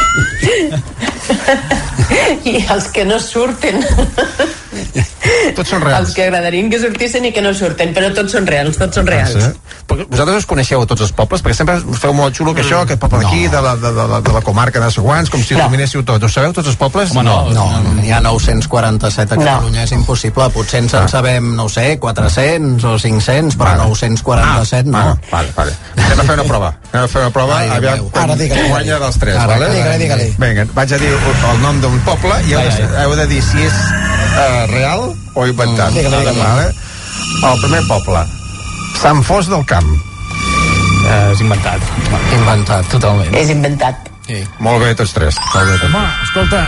I els que no surten. Tots són reals. Els que agradarien que sortissin i que no surten, però tots són reals, Vosaltres us coneixeu tots els pobles? Perquè sempre us feu molt xulo que això, aquest poble d'aquí, de la comarca de Seguans, com si ho dominéssiu tot. Us sabeu tots els pobles? No, n'hi ha 947 a Catalunya, és impossible. Potser ens en sabem, no sé, 400 o 500, però 947 no. Vale. Anem a fer una prova. Aviam, guanya dels tres, vale? Digue-li. Vinga, vaig a dir el nom d'un poble i heu de dir si és real o inventat. Digue-li. El primer poble, Sant Fost del Camp. És inventat. Inventat, totalment. És inventat. Sí. Molt bé, tots tres. Home, escolta.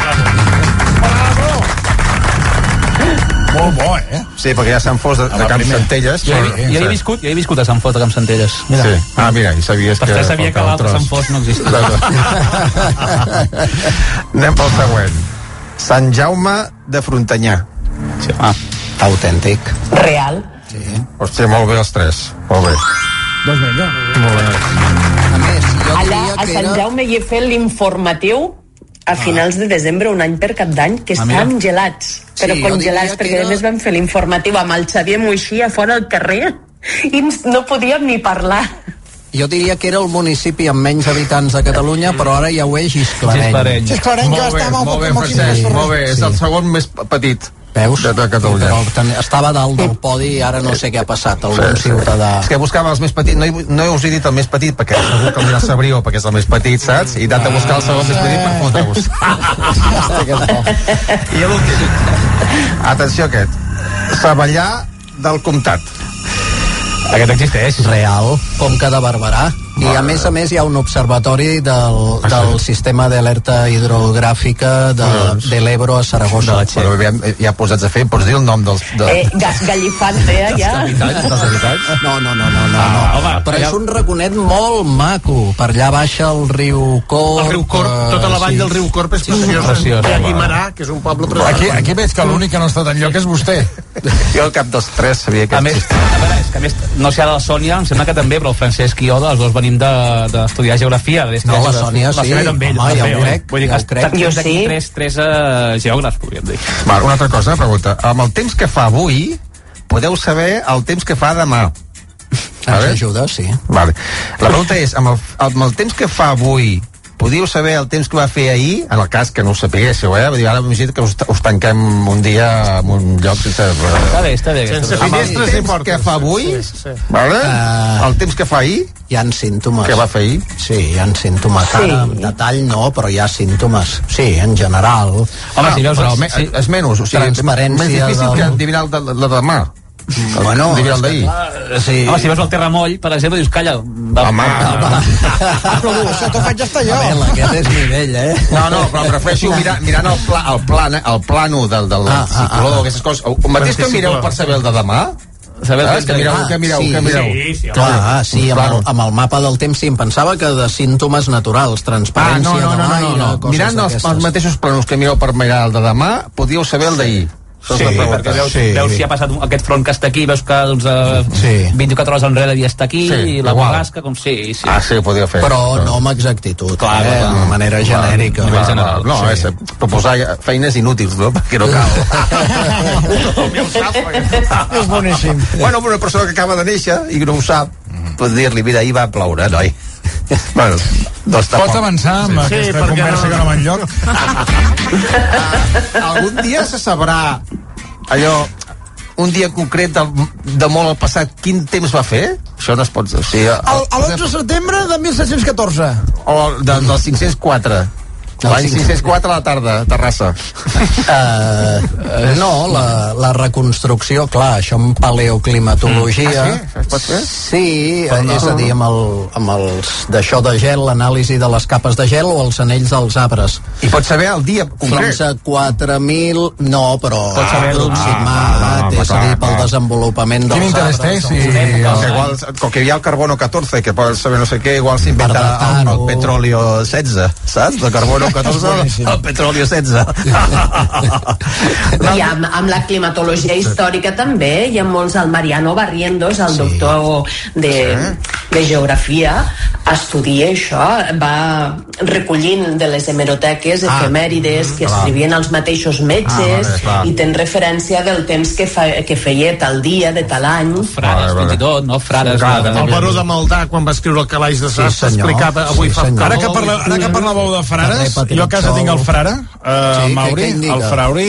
Molt bo, Sí, perquè hi ha Sant Fost de Camp Centelles. Jo he viscut a Sant Fost de Camp Centelles. Sí. Mira, i sabies que... Per sabia que l'altre Sant Fost no existia. Anem pel següent. Sant Jaume de Frontanyà. Sí, autèntic. Real. Sí. Hòstia, molt bé els tres. Molt bé. Doncs vinga. Molt bé. A més, jo allà diria a que Sant Jaume hi he fet l'informatiu a finals de desembre, un any per Cap d'Any, que estan gelats, però congelats, perquè a més vam fer l'informatiu amb el Xavier Moixí a fora al carrer i no podíem ni parlar. Jo diria que era el municipi amb menys habitants de Catalunya, però ara ja ho és Gisclareny. Gisclareny, que estava molt bé, molt bé. És el segon més petit. Veus? De Catalunya. Però estava dalt del podi i ara no sé què ha passat. Algun ciutadà... És que buscava els més petits. No us he dit el més petit, perquè segur que el sabríeu, perquè és el més petit, saps? I he anat a buscar el segon més petit per fotre-vos. I l'últim. Atenció aquest. Savallà del Comtat. Aquest existeix. Real, Conca de Barberà. I a més hi ha un observatori del sistema d'alerta hidrogràfica de l'Ebro a Saragossa. Però ja posats a fer, pots dir el nom dels... Gallifante, ja. Dels habitants? No. Però és un raconet molt maco. Per allà baixa el riu Corp. El riu Corp, tota la vall del riu Corp és preciós. I a Guimarà, que és un poble preciós. Aquí veig que l'únic que no ha estat enlloc és vostè. Jo al cap dels tres sabia que existia. A més, no sé ara la Sònia, em sembla que també, però el Francesc i jo, els dos venim d'estudiar geografia. No, la Sònia sí. Home, ja ho crec. Vull dir que jo sí. Tres geògrafs, podríem dir. Val, una altra cosa, pregunta. Amb el temps que fa avui, podeu saber el temps que fa demà. Ens ajuda, sí. Vale. La pregunta és, amb el temps que fa avui, podíeu saber el temps que va fer ahir, en el cas que no ho sapiguéssiu, Vull dir, ara m'imagino que us tanquem un dia en un lloc sense... Està bé. Sense finestres ni portes. El temps que fa avui, vale? El temps que fa ahir... Hi ha símptomes. Què va fer ahir? Sí, hi ha símptomes. Ara, en detall no, però hi ha símptomes. Sí, en general. Home, si veus... És menys, o sigui, transparència més difícil que adivinar la demà. Bueno, el d'ahir. Sí. Home, si veus el Terramoll, per exemple, dius, calla. Home. Això t'ho faig estar jo. Aquest és nivell, No, però prefereixo mirant el plànol del cicló, aquestes coses. El mateix que mireu per saber el de demà, que mireu. Clar, sí, amb el mapa del temps sí, em pensava que de símptomes naturals, transparència de l'aire, coses mirant els mateixos plànols que mireu per mirar el de demà, podíeu saber el d'ahir. Sí, perquè veus si ha passat aquest front que està aquí, veus que 24 hores enrere ja està aquí, i la borrasca, com sí. Sí, ho podíeu fer. Però no amb exactitud, de manera genèrica. No, és proposar feines inútils, no? Perquè no cal. És boníssim. Bueno, una persona que acaba de néixer i no ho sap, pot dir-li, mira, ahir va ploure, noi. Bueno, Pots avançar amb aquesta conversa que no va enlloc? Algun dia se sabrà allò, un dia concret de molt al passat, quin temps va fer? Això no es pot... O sigui, l'11 de setembre de 1714. O del 504. L'any 504 a la tarda, a Terrassa. No, la reconstrucció, clar, això en paleoclimatologia... Es pot fer? Sí, és a dir, amb els d'això de gel, l'anàlisi de les capes de gel o els anells dels arbres. I pots saber el dia concret? Fins a 4.000... No, però aproximat, és a dir, pel desenvolupament dels arbres. Quin interès té? Igual, com que hi ha el carbono 14, que pots saber no sé què, igual s'inventa el petróleo 16, saps? El carbono 14, el petróleo 16. I amb la climatologia històrica també hi ha molts, el Mariano Barrientos, el doctor de geografia, estudia això, va recollint de les hemeroteques efemèrides que escrivien els mateixos metges i ten referència del temps que feia tal dia, de tal any. Frares, fins i tot, no? Frares. El baró de Maldà, quan va escriure el Calaix de Sastre, explicava avui fa... Ara que parlàveu de frares, jo a casa tinc el frare, Mauri, el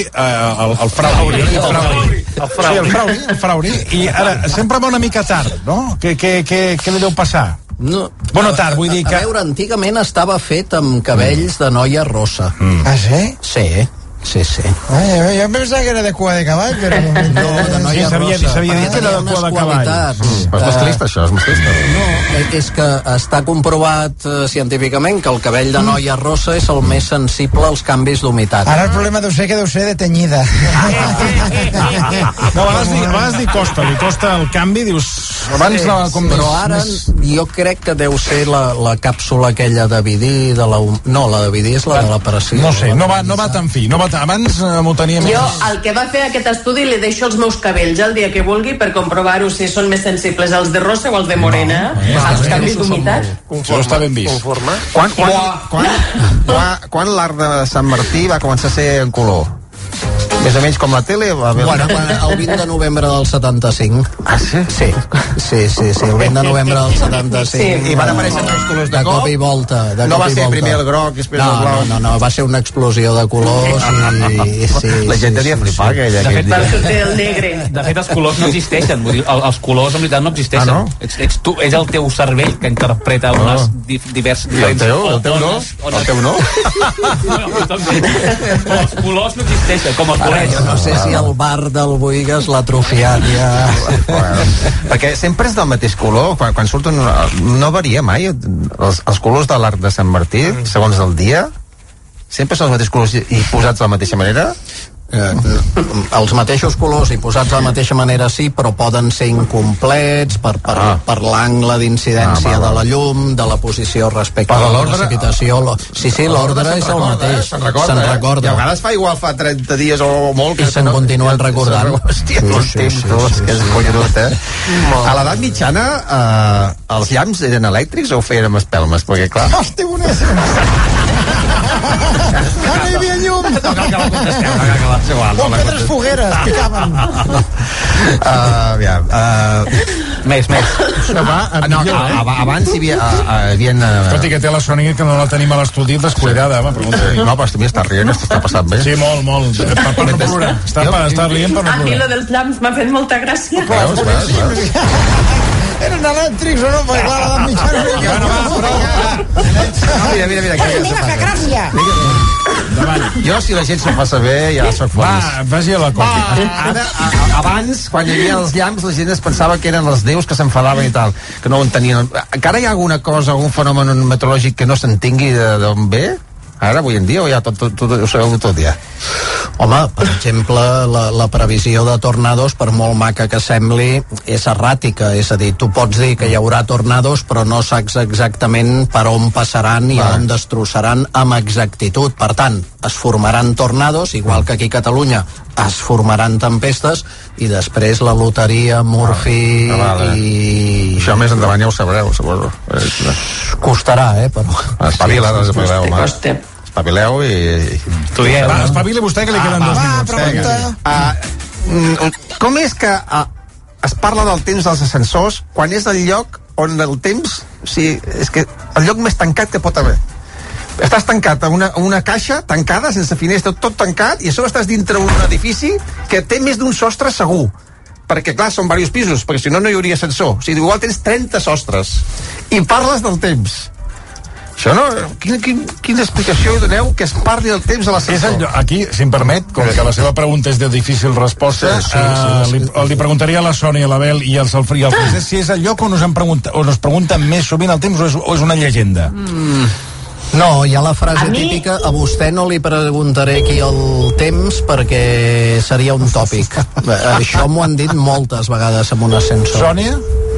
Frauri, i ara sempre va una mica tard, no? Què li deu passar? No, bueno, tard, vull dir que... A veure, antigament estava fet amb cabells de noia rossa. Ah, sí? Sí. Sí. Jo em pensava que era de cua de cavall, però... No, de noia rossa. S'havia dit que era de cua de cavall. És masclista, això, és masclista. No, és que està comprovat científicament que el cabell de noia rossa és el més sensible als canvis d'humitat. Ara el problema deu ser de tenyida. No, a vegades li costa el canvi, dius... Abans però ara jo crec que deu ser la càpsula aquella de Vidí, no, la de Vidí és la de la pressió. No sé, no va tan fi, abans m'ho tenia més... Jo, al que va fer aquest estudi, li deixo els meus cabells el dia que vulgui per comprovar-ho si són més sensibles als de rosa o als de morena, als canvis d'humitat. Això està ben vist. Quan l'art de Sant Martí va començar a ser en color? Més o menys com la tele? Bueno, el 20 de novembre del 75. Ah, sí? Sí, el 20 de novembre del 75. I van aparèixer els colors de cop i volta. No va ser primer el groc i després el blau? No, va ser una explosió de colors i... La gent tenia de flipar aquella. Va sortir el negre. De fet, els colors no existeixen. Vull dir, els colors en veritat no existeixen. Ah, no? Ets tu, és el teu cervell que interpreta unes diferents... El teu no? El teu no? Els colors no existeixen, com els colors. No sé si el bar del Boigas l'ha atrofiat ja. Perquè sempre és del mateix color. Quan surten no varia mai els colors de l'arc de Sant Martí segons el dia. Sempre són els mateixos colors i posats de la mateixa manera. Els mateixos colors i posats de la mateixa manera sí, però poden ser incomplets per l'angle d'incidència de la llum, de la posició respecte a la precipitació. Sí, l'ordre és el mateix. Se'n recorda. I a vegades fa 30 dies o molt i se'n continuen recordant. Hòstia, els temps, que és collonut, A l'edat mitjana els llamps eren elèctrics o ho feien amb espelmes? Perquè clar... Hòstia, boníssim! No hi havia llum! No cal que la contesteu, o pedres fogueres, picaven. Més. Abans hi havia... Tot i que té la Sònia que no la tenim a l'estudi descuidada. No, però també està rient, està passant bé. Sí, molt. Per no plorar. Està rient per no plorar. A mi lo dels llams m'ha fet molta gràcia. Eren elèctrics o no? Perquè clar, l'edat mitjana... Mira. Mira, que gràcia! Jo, si la gent s'ho passa bé, ja soc feliç. Va, vagi a la copa. Ara, abans, quan hi havia els llamps, la gent es pensava que eren els déus que s'enfadaven i tal, que no ho entenien. Encara hi ha alguna cosa, algun fenomen meteorològic que no s'entengui d'on ve? Ara, avui en dia, o ja tot ho sabeu tot ja? Home, per exemple, la previsió de tornados, per molt maca que sembli, és erràtica. És a dir, tu pots dir que hi haurà tornados, però no saps exactament per on passaran i on destrossaran amb exactitud. Per tant, es formaran tornados, igual que aquí a Catalunya es formaran tempestes, i després la loteria, Murphy i... Això més endavant ja ho sabreu, suposo. Costarà, però... Espavileu i... Va, espavili vostè, que li queden 2 minuts. Com és que es parla del temps dels ascensors quan és el lloc on el temps... O sigui, és que el lloc més tancat que pot haver. Estàs tancat a una caixa tancada, sense finestra, tot tancat, i a sobre estàs dintre un edifici que té més d'un sostre segur. Perquè, clar, són diversos pisos, perquè si no, no hi hauria ascensor. O sigui, igual tens 30 sostres. I parles del temps. Això no... Quina explicació hi doneu que es parli del temps a l'ascensor? Aquí, si em permet, com que la seva pregunta és de difícil resposta, li preguntaria a la Sònia, a l'Abel i al Francesc si és el lloc on us pregunten més sovint el temps o és una llegenda. No, hi ha la frase típica: a vostè no li preguntaré aquí el temps perquè seria un tòpic. Això m'ho han dit moltes vegades amb un ascensor. Sònia?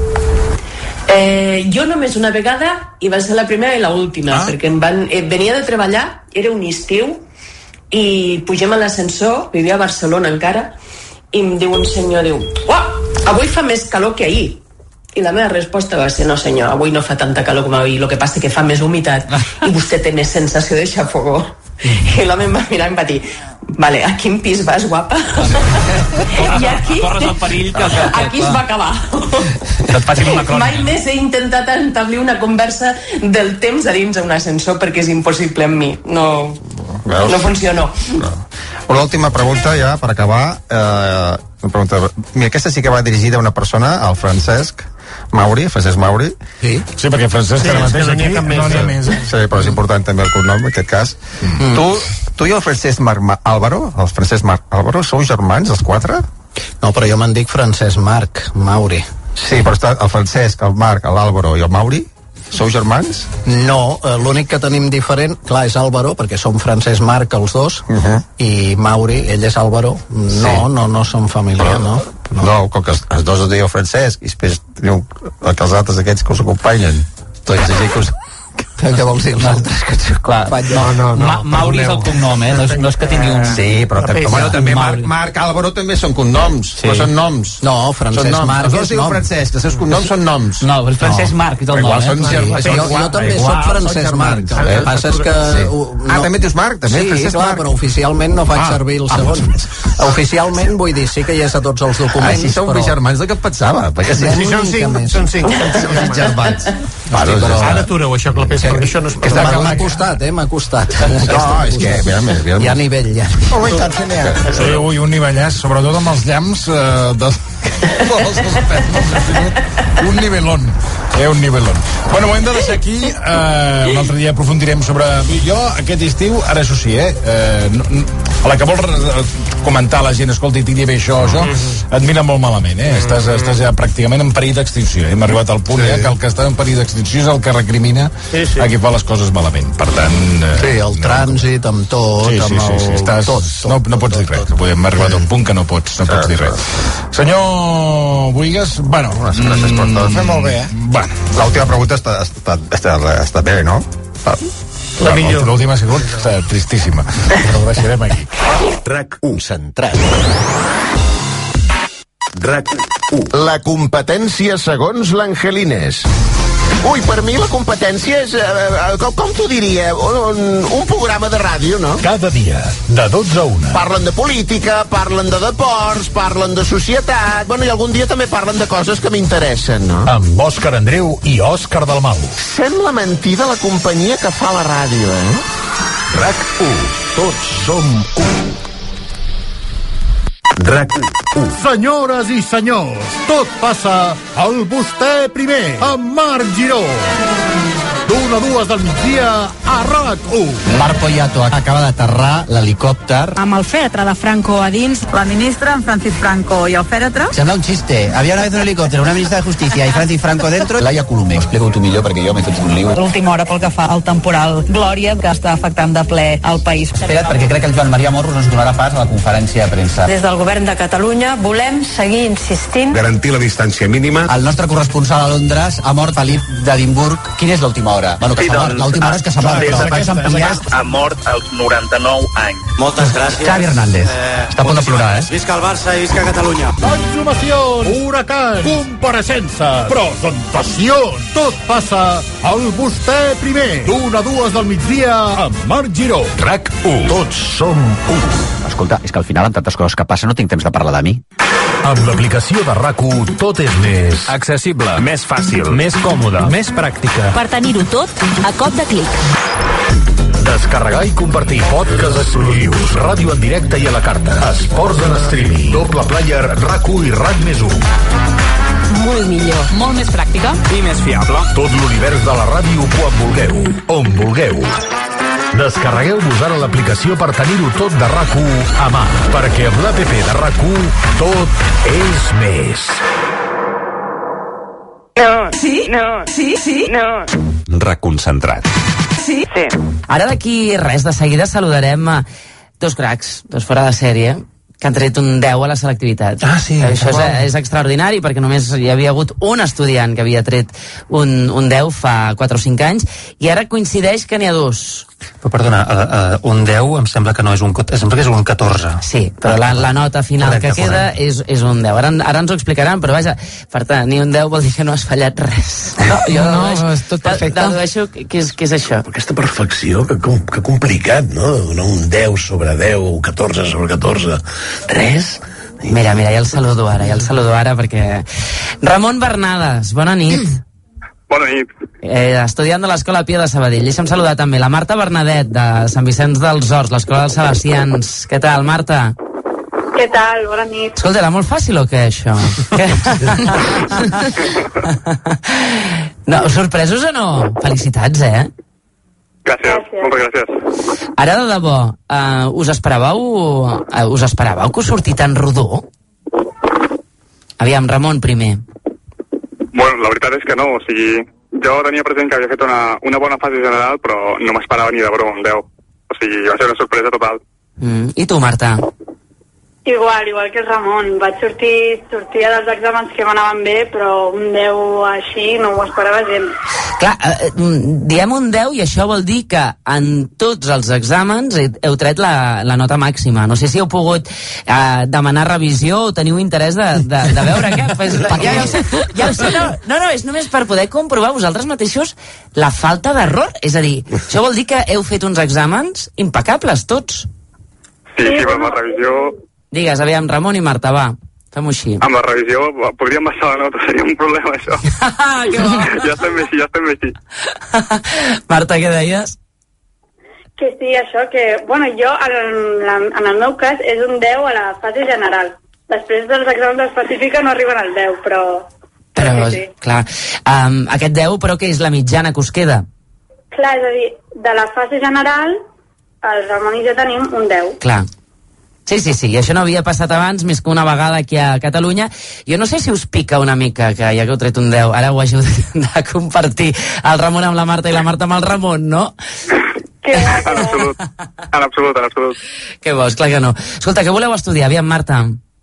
Jo només una vegada, i va ser la primera i l'última, perquè venia de treballar, era un estiu, i pugem a l'ascensor, vivia a Barcelona encara, i em diu un senyor, avui fa més calor que ahir. I la meva resposta va ser: no senyor, avui no fa tanta calor com ahir, el que passa que fa més humitat i vostè té més sensació de xafogó. I l'home em va mirar i em va dir: vale, a quin pis vas, guapa? I aquí corres el perill que aquí es va acabar. Mai més he intentat establir una conversa del temps a dins d'un ascensor, perquè és impossible amb mi. No funciono. Una última pregunta ja per acabar. Mira, aquesta sí que va dirigida a una persona, al Francesc Mauri. Sí, perquè Francesc ara mateix aquí no n'hi ha més. Sí, però és important també el cognom, en aquest cas. Tu i el Francesc Álvaro sou germans, els 4? No, però jo me'n dic Francesc Marc Mauri. Sí, però està el Francesc, el Marc, l'Álvaro i el Mauri. Sou germans? No, l'únic que tenim diferent, clar, és Álvaro, perquè som Francesc Marc els dos, i Mauri, ell és Álvaro. No som família, no. No, com que els dos es diuen Francesc, i després teniu els altres aquests que us acompanyen. Tots així que us... Què vols dir els altres? Clar, Mauri és el cognom, no és que tingui un... Sí, però també Marc, Álvaro també són cognoms, però són noms. No, Francesc Marc els dos diuen Francesc, els seus cognoms són noms. No, el Francesc Marc és el nom, Jo també soc Francesc Marc. El que passa és que... també dius Marc, també, Francesc Marc. Sí, clar, però oficialment no faig servir el segon. Oficialment, vull dir, sí que hi és a tots els documents, però... Si són més germans del que pensava. Si són 5 germans. Ara atureu això, Clapés, perquè això no és... M'ha costat, m'ha costat. No, és que... Hi ha nivell, ja. Ui, un nivellàs, sobretot amb els llamps un nivelón. Un nivelón. Bueno, ho hem de deixar aquí. Un altre dia aprofundirem sobre... Jo, aquest estiu, ara això sí, a la que vol comentar la gent, escolta, i digui bé això, et mira molt malament, Estàs ja pràcticament en perill d'extinció. Hem arribat al punt que el que està en perill d'extinció és el que recrimina a qui fa les coses malament. Per tant... Sí, el trànsit, amb tot, no pots dir res. Hem arribat a un punt que no pots dir res. Senyor Buigas, bueno... Fem molt bé, L'última pregunta està bé, no? La millor. L'última ha sigut tristíssima. Però la deixarem aquí. RAC1 centrat. RAC1. La competència segons l'Angelines. Ui, per mi la competència és, com t'ho diria, un programa de ràdio, no? Cada dia, de 12 a 1. Parlen de política, parlen de deports, parlen de societat, i algun dia també parlen de coses que m'interessen, no? Amb Òscar Andreu i Òscar Dalmau. Sembla mentida la companyia que fa la ràdio, RAC1. Tots som un. RAC1. Senyores i senyors, tot passa al Vostè Primer, amb Marc Giró. d'1 a 2 del migdia a RAC1. Marc Poyato acaba d'aterrar l'helicòpter. Amb el fèretre de Franco a dins. La ministra, en Francis Franco i el fèretre. Sembla un xiste. Había una vez un helicòpter, una ministra de Justícia i Francis Franco dentro. Laia Colomer. Explica-ho tu millor perquè jo m'he fet un lío. L'última hora pel que fa al temporal Glòria, que està afectant de ple el país. Espera't, perquè crec que el Joan Maria Morros ens donarà pas a la conferència de premsa. Des del govern de Catalunya volem seguir insistint. Garantir la distància mínima. El nostre corresponsal a Londres ha mort Felip d'Edimburg. Quina és l'última hora? Bueno, que l'última hora és que s'ha mort, però que s'ha ampliat. Ha mort als 99 anys. Moltes gràcies. Xavi Hernández. Està a punt de plorar, Visca el Barça i visca Catalunya. Exhumacions, huracans, compareixences, presentacions. Tot passa al Vostè Primer, d'1 a 2 del migdia amb Marc Giró. RAC1. Tots som u. Escolta, és que al final, amb tantes coses que passen, no tinc temps de parlar de mi. Amb l'aplicació de RAC1 tot és més accessible, més fàcil, més còmode, més pràctica. Per tenir-ho tot a cop de clic. Descarregar i compartir podcasts exclusius, ràdio en directe i a la carta, esports en streaming, doble player, RAC1 i RAC+1. Molt millor. Molt més pràctica. I més fiable. Tot l'univers de la ràdio quan vulgueu, on vulgueu. Descarregueu-vos ara l'aplicació per tenir-ho tot de RAC1 a mà, perquè amb l'APP de RAC1 tot és més. No, sí, no, sí, sí, no. Reconcentrat. Sí, sí. Ara d'aquí res, de seguida saludarem dos cracs, dos fora de sèrie, que han tret un 10 a la selectivitat. Ah, sí. Això és extraordinari, perquè només hi havia hagut un estudiant que havia tret un 10 fa 4 o 5 anys, i ara coincideix que n'hi ha dos. Però perdona, un 10 em sembla que no és un... Em sembla que és un 14. Sí, però la nota final correcte, que queda és un 10. Ara ens ho explicaran, però vaja, per tant, ni un 10 vol dir que no has fallat res. No, jo és tot perfecte. Dedueixo que és això. Aquesta perfecció, que complicat, no? Donar un 10 sobre 10, un 14 sobre 14. 3? Mira, ja el saludo ara, perquè... Ramon Bernades, bona nit. Bona nit. Estudiant de l'Escola Pia de Sabadell. Deixa'm saludar també la Marta Bernadet, de Sant Vicenç dels Horts, l'Escola dels Sebastians. Què tal, Marta? Què tal? Bona nit. Escolta, era molt fàcil o què, això? No, sorpresos o no? Felicitats, Gràcies, moltes gràcies. Ara, de debò, us esperàveu que us sortís tan rodó? Aviam, Ramon, primer. Bueno, la veritat és que no, o sigui, jo tenia present que havia fet una bona fase general, però no m'esperava ni de broma un 10. O sigui, va ser una sorpresa total. I tu, Marta? Igual que el Ramon. Vaig sortir dels exàmens que m'anaven bé, però un 10 així no ho esperava gens. Clar, diem un 10 i això vol dir que en tots els exàmens heu tret la nota màxima. No sé si heu pogut demanar revisió o teniu interès de veure què. Pues, ja ho sé, no, és només per poder comprovar vosaltres mateixos la falta d'error. És a dir, això vol dir que heu fet uns exàmens impecables, tots. Sí, però amb la revisió... Digues, aviam, Ramon i Marta, va, fem-ho així. Amb la revisió podríem baixar la nota, seria un problema, això. Que bo. Ja estem bé així. Marta, què deies? Que sí, això, que... Bueno, jo, en el meu cas, és un 10 a la fase general. Després dels exàmens específics no arriben al 10, però sí. Clar, aquest 10, però què és la mitjana que us queda? Clar, és a dir, de la fase general, el Ramon i jo tenim un 10. Clar. Sí, això no havia passat abans, més que una vegada aquí a Catalunya. Jo no sé si us pica una mica, que ja que heu tret un 10, ara ho hagi de compartir el Ramon amb la Marta i la Marta amb el Ramon, no? En absolut. Què vols, clar que no. Escolta, què voleu estudiar? Aviam, Marta.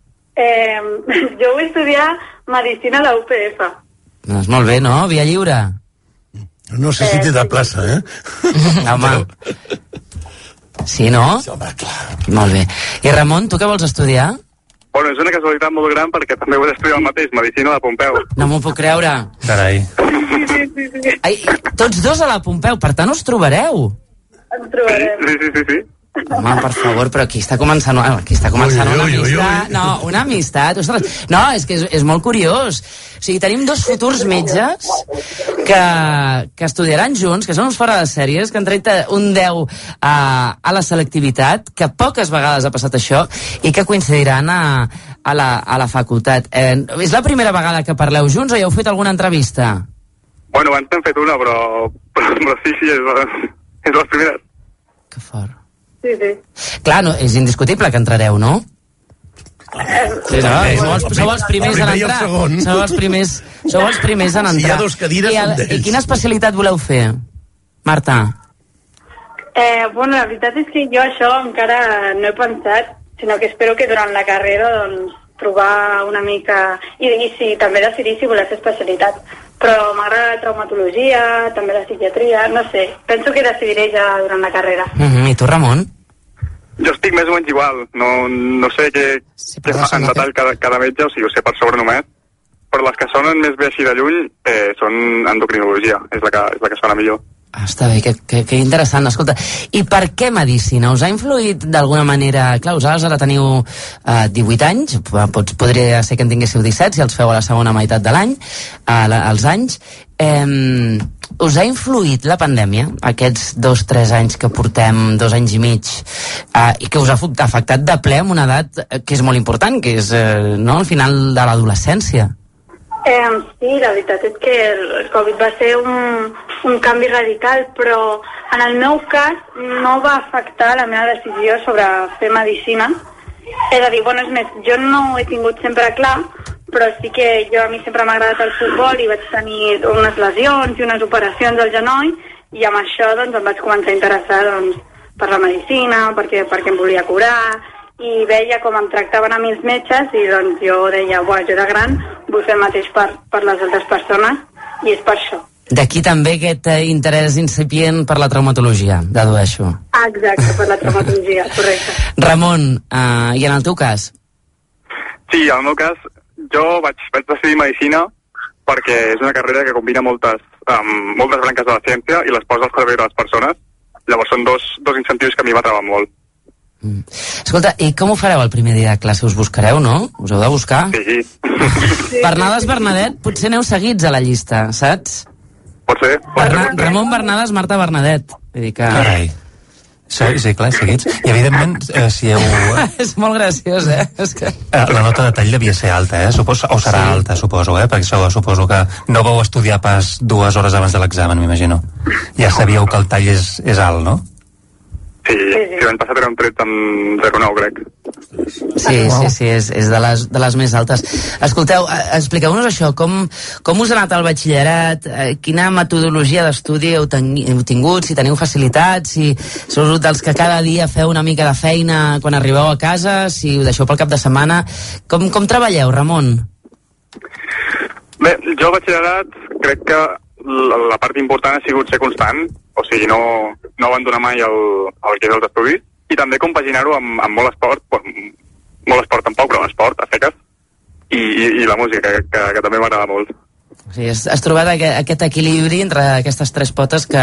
Jo vull estudiar Medicina a la UPF. Doncs molt bé, no? Via lliure. No sé si té de plaça, Home. Sí, no? Home, clar. Molt bé. I Ramon, tu què vols estudiar? Bueno, és una casualitat molt gran perquè també vull estudiar el mateix, Medicina a la Pompeu. No m'ho puc creure. Carai. Sí. Ai, tots dos a la Pompeu, per tant us trobareu. Ens trobarem. Sí. Home, per favor, però aquí està començant una amistat. No, una amistat. Ostres, no, és que és molt curiós. O sigui, tenim dos futurs metges que estudiaran junts, que són uns fora de sèries, que han tret un 10 a la selectivitat, que poques vegades ha passat això, i que coincidiran a la facultat. És la primera vegada que parleu junts o ja heu fet alguna entrevista? Bueno, abans n'hem fet una, però sí, és les primeres. Que fort. Sí. Clar, no, és indiscutible que entrareu, no? Sou els primers en entrar. Sou els primers en entrar. Si hi ha dos cadires, són d'ells. I quina especialitat voleu fer, Marta? Bueno, la veritat és que jo això encara no he pensat, sinó que espero que durant la carrera doncs, trobar una mica i si també decidir si voler fer especialitat. Però m'agrada la traumatologia, també la psiquiatria, no sé, penso que decidiré ja durant la carrera. I tu, Ramon? Jo estic més o menys igual, no sé què fa en detall cada metge, o sigui, ho sé per sobre només, però les que sonen més bé així de lluny són endocrinologia, és la que sona millor. Està bé, que interessant. Escolta, i per què medicina? Us ha influït d'alguna manera... Clar, vosaltres ara teniu 18 anys, podria ser que en tinguéssiu 17 si els feu a la segona meitat de l'any, als anys. Us ha influït la pandèmia, aquests 2-3 anys que portem, 2 anys i mig, i que us ha afectat de ple en una edat que és molt important, que és el final de l'adolescència? Sí, la veritat és que el Covid va ser un canvi radical, però en el meu cas no va afectar la meva decisió sobre fer medicina. És a dir, bueno, és més, jo no ho he tingut sempre clar, però sí que a mi sempre m'ha agradat el futbol i vaig tenir unes lesions i unes operacions al genoll i amb això doncs, em vaig començar a interessar doncs, per la medicina, perquè em volia curar, i veia com em tractaven a mi els metges i doncs jo deia, jo de gran vull fer el mateix per les altres persones i és per això. D'aquí també aquest interès incipient per la traumatologia, dedueixo. Exacte, per la traumatologia, correcte. Ramon, i en el teu cas? Sí, en el meu cas jo vaig decidir medicina perquè és una carrera que combina moltes branques de la ciència i les posa al servei de les persones. Llavors són dos incentius que a mi m'atraven molt. Escolta, i com ho fareu el primer dia de classe? Us buscareu, no? Us heu de buscar? Sí. Bernades, Bernadet, potser aneu seguits a la llista, saps? Pot ser. Ramon Bernades, Marta Bernadet. Vull dir que... Carai. Sí, clar, seguits. I evidentment, si heu... És molt graciós, És que... La nota de tall devia ser alta, o serà alta, suposo, perquè això suposo que no vau estudiar pas 2 hores abans de l'examen, m'imagino. Ja sabíeu que el tall és alt, no? Sí, l'any passat era un 13 amb 0,9, crec. Sí, és de les més altes. Escolteu, expliqueu-nos això, com us ha anat el batxillerat, quina metodologia d'estudi heu tingut, si teniu facilitats, si sou dels que cada dia feu una mica de feina quan arribeu a casa, si ho deixeu pel cap de setmana. Com treballeu, Ramon? Bé, jo al batxillerat crec que la part important ha sigut ser constant, o sigui, no abandonar mai el que és els estudis, i també compaginar-ho amb molt esport, molt esport tampoc, però esport, a seques, i la música, que també m'agrada molt. O sigui, has trobat aquest equilibri entre aquestes 3 potes que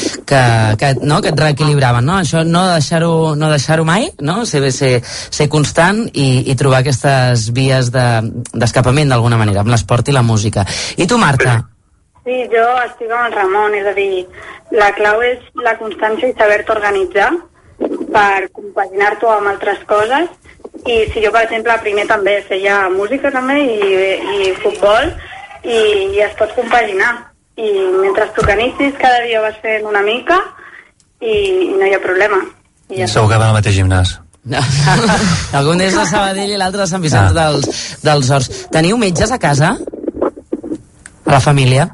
et reequilibraven, no? Això no deixar-ho mai, no? Ser constant i trobar aquestes vies d'escapament d'alguna manera, amb l'esport i la música. I tu, Marta? Sí, jo estic amb el Ramon, és a dir, la clau és la constància i saber-te organitzar per compaginar-t'ho amb altres coses. I si jo, per exemple, primer també feia música també i futbol i es pot compaginar. I mentre t'organitzis cada dia vas fent una mica i no hi ha problema. Segur que va al mateix gimnàs. Algun és de Sabadell i l'altre de Sant Vicenç dels Horts. Teniu metges a casa? A la família?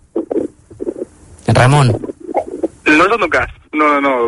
Ramon. No és el meu cas. No.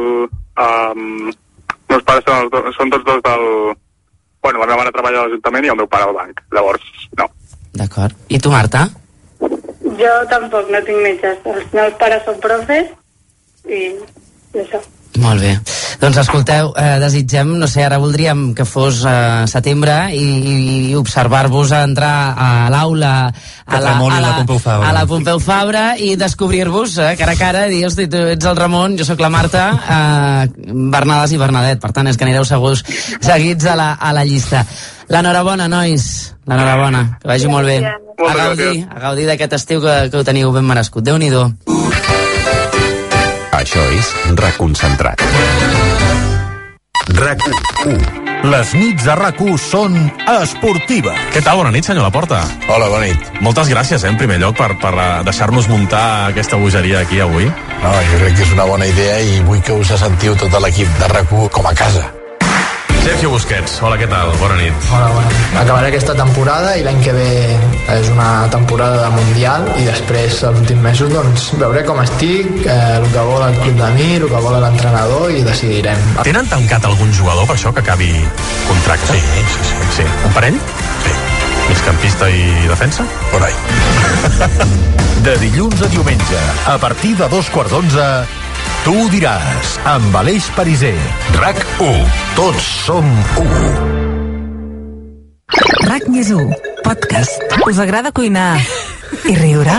Meus pares són tots dos del... Bueno, la meva mare treballa a l'Ajuntament i el meu pare al banc. Llavors, no. D'acord. I tu, Marta? Jo tampoc no tinc metges. Els meus pares són profes i això. Molt bé. Doncs escolteu, desitgem, no sé, ara voldríem que fos setembre i observar-vos a entrar a l'aula a la Pompeu Fabra i descobrir-vos cara a cara i dir, hosti, tu ets el Ramon, jo sóc la Marta, Bernades i Bernadet. Per tant, és que anireu segurs seguits a la llista. L'enhorabona, nois. L'enhorabona. Que vagi molt bé. A gaudir d'aquest estiu que ho teniu ben merescut. Déu-n'hi-do. Això és RAC Concentrat. RAC 1. Les nits de RAC1 són esportives. Què tal? Bona nit, senyor Laporta. Hola, bona nit. Moltes gràcies, en primer lloc, per deixar-nos muntar aquesta bogeria aquí avui. No, jo crec que és una bona idea i vull que us sentiu tot l'equip de RAC1 com a casa. Sergio Busquets, hola, què tal? Bona nit. Hola, bona nit. Acabaré aquesta temporada i l'any que ve és una temporada de Mundial i després, els últims mesos, doncs, veuré com estic, el que vol el club de mi, el que vol l'entrenador i decidirem. Tenen tancat algun jugador per això que acabi contracte? Sí. Un parell? Sí. Migcampista i defensa? Por ahí. De dilluns a diumenge, a partir de 2:15, tu ho diràs, amb Aleix Pariser. RAC1. Tots som 1. RAC+1, podcast. Us agrada cuinar i riure?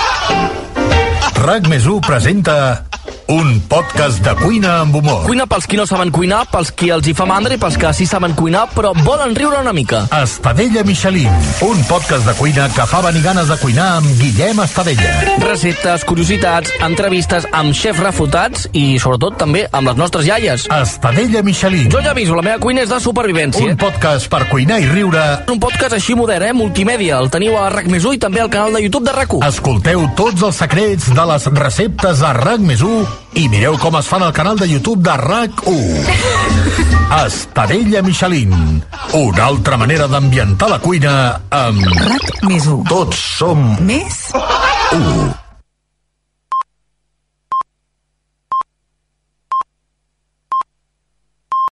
RAC+1 presenta un podcast de cuina amb humor. Cuina pels qui no saben cuinar, pels qui els hi fa mandra i pels que sí saben cuinar però volen riure una mica. Estadella Michelin, un podcast de cuina que fa venir ganes de cuinar amb Guillem Estadella. Receptes, curiositats, entrevistes amb xefs refutats i sobretot també amb les nostres iaies. Estadella Michelin. Jo ja aviso, la meva cuina és de supervivència. Un podcast per cuinar i riure. Un podcast així modern, multimèdia. El teniu a RAC+1 i també al canal de YouTube de RAC1. Escolteu tots els secrets de les receptes a RAC+1 i mireu com es fan al canal de YouTube de RAC1. Estadella Michelin, una altra manera d'ambientar la cuina amb RAC+1. Tots som més 1.